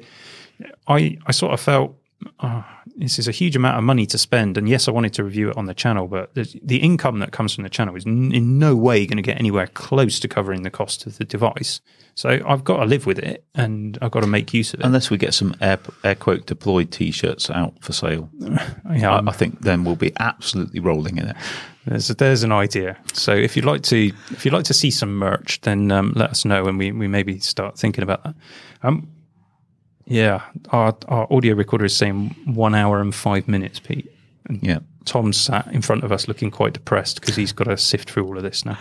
Speaker 1: I, I sort of felt, oh, this is a huge amount of money to spend. And yes, I wanted to review it on the channel, but the, the income that comes from the channel is n- in no way going to get anywhere close to covering the cost of the device. So I've got to live with it, and I've got to make use of it.
Speaker 2: Unless we get some air, air quote deployed T-shirts out for sale. Yeah, I, I think then we'll be absolutely rolling in it.
Speaker 1: There's there's an idea. So if you'd like to if you'd like to see some merch, then um, let us know, and we, we maybe start thinking about that. Um, yeah, our our audio recorder is saying one hour and five minutes, Pete. And
Speaker 2: yeah,
Speaker 1: Tom's sat in front of us looking quite depressed because he's got to sift through all of this now.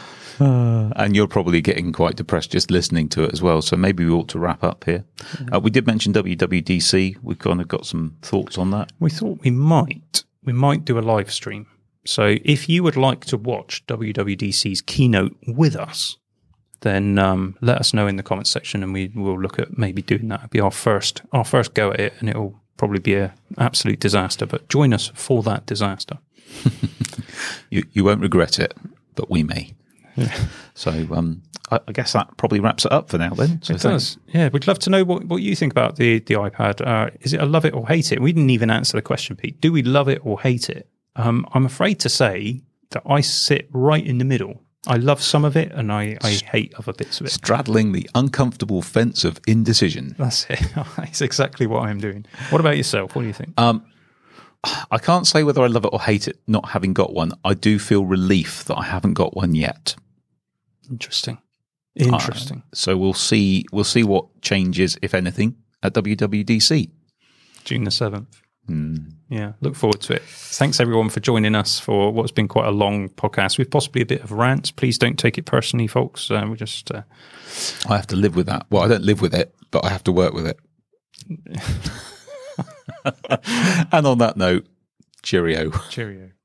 Speaker 2: Uh, and you're probably getting quite depressed just listening to it as well. So maybe we ought to wrap up here. Mm-hmm. Uh, we did mention W W D C. We've kind of got some thoughts on that.
Speaker 1: We thought we might. We might do a live stream. So if you would like to watch W W D C's keynote with us, then um, let us know in the comments section, and we will look at maybe doing that. It'll be our first, our first go at it, and it'll probably be an absolute disaster. But join us for that disaster.
Speaker 2: you, you won't regret it, but we may. Yeah. So um, I, I guess that probably wraps it up for now then. So
Speaker 1: it does. Yeah, we'd love to know what, what you think about the, the iPad. Uh, is it a love it or hate it? We didn't even answer the question, Pete. Do we love it or hate it? Um, I'm afraid to say that I sit right in the middle. I love some of it and I, I hate other bits of it.
Speaker 2: Straddling the uncomfortable fence of indecision.
Speaker 1: That's it. That's exactly what I'm doing. What about yourself? What do you think?
Speaker 2: Um, I can't say whether I love it or hate it not having got one. I do feel relief that I haven't got one yet.
Speaker 1: Interesting. Interesting.
Speaker 2: Uh, so we'll see we'll see what changes, if anything, at W W D C.
Speaker 1: June the seventh.
Speaker 2: Mm.
Speaker 1: Yeah, look forward to it. Thanks everyone for joining us for what's been quite a long podcast with possibly a bit of rants. Please don't take it personally, folks. Uh, we just uh...
Speaker 2: I have to live with that. Well, I don't live with it, but I have to work with it. And on that note, cheerio.
Speaker 1: Cheerio.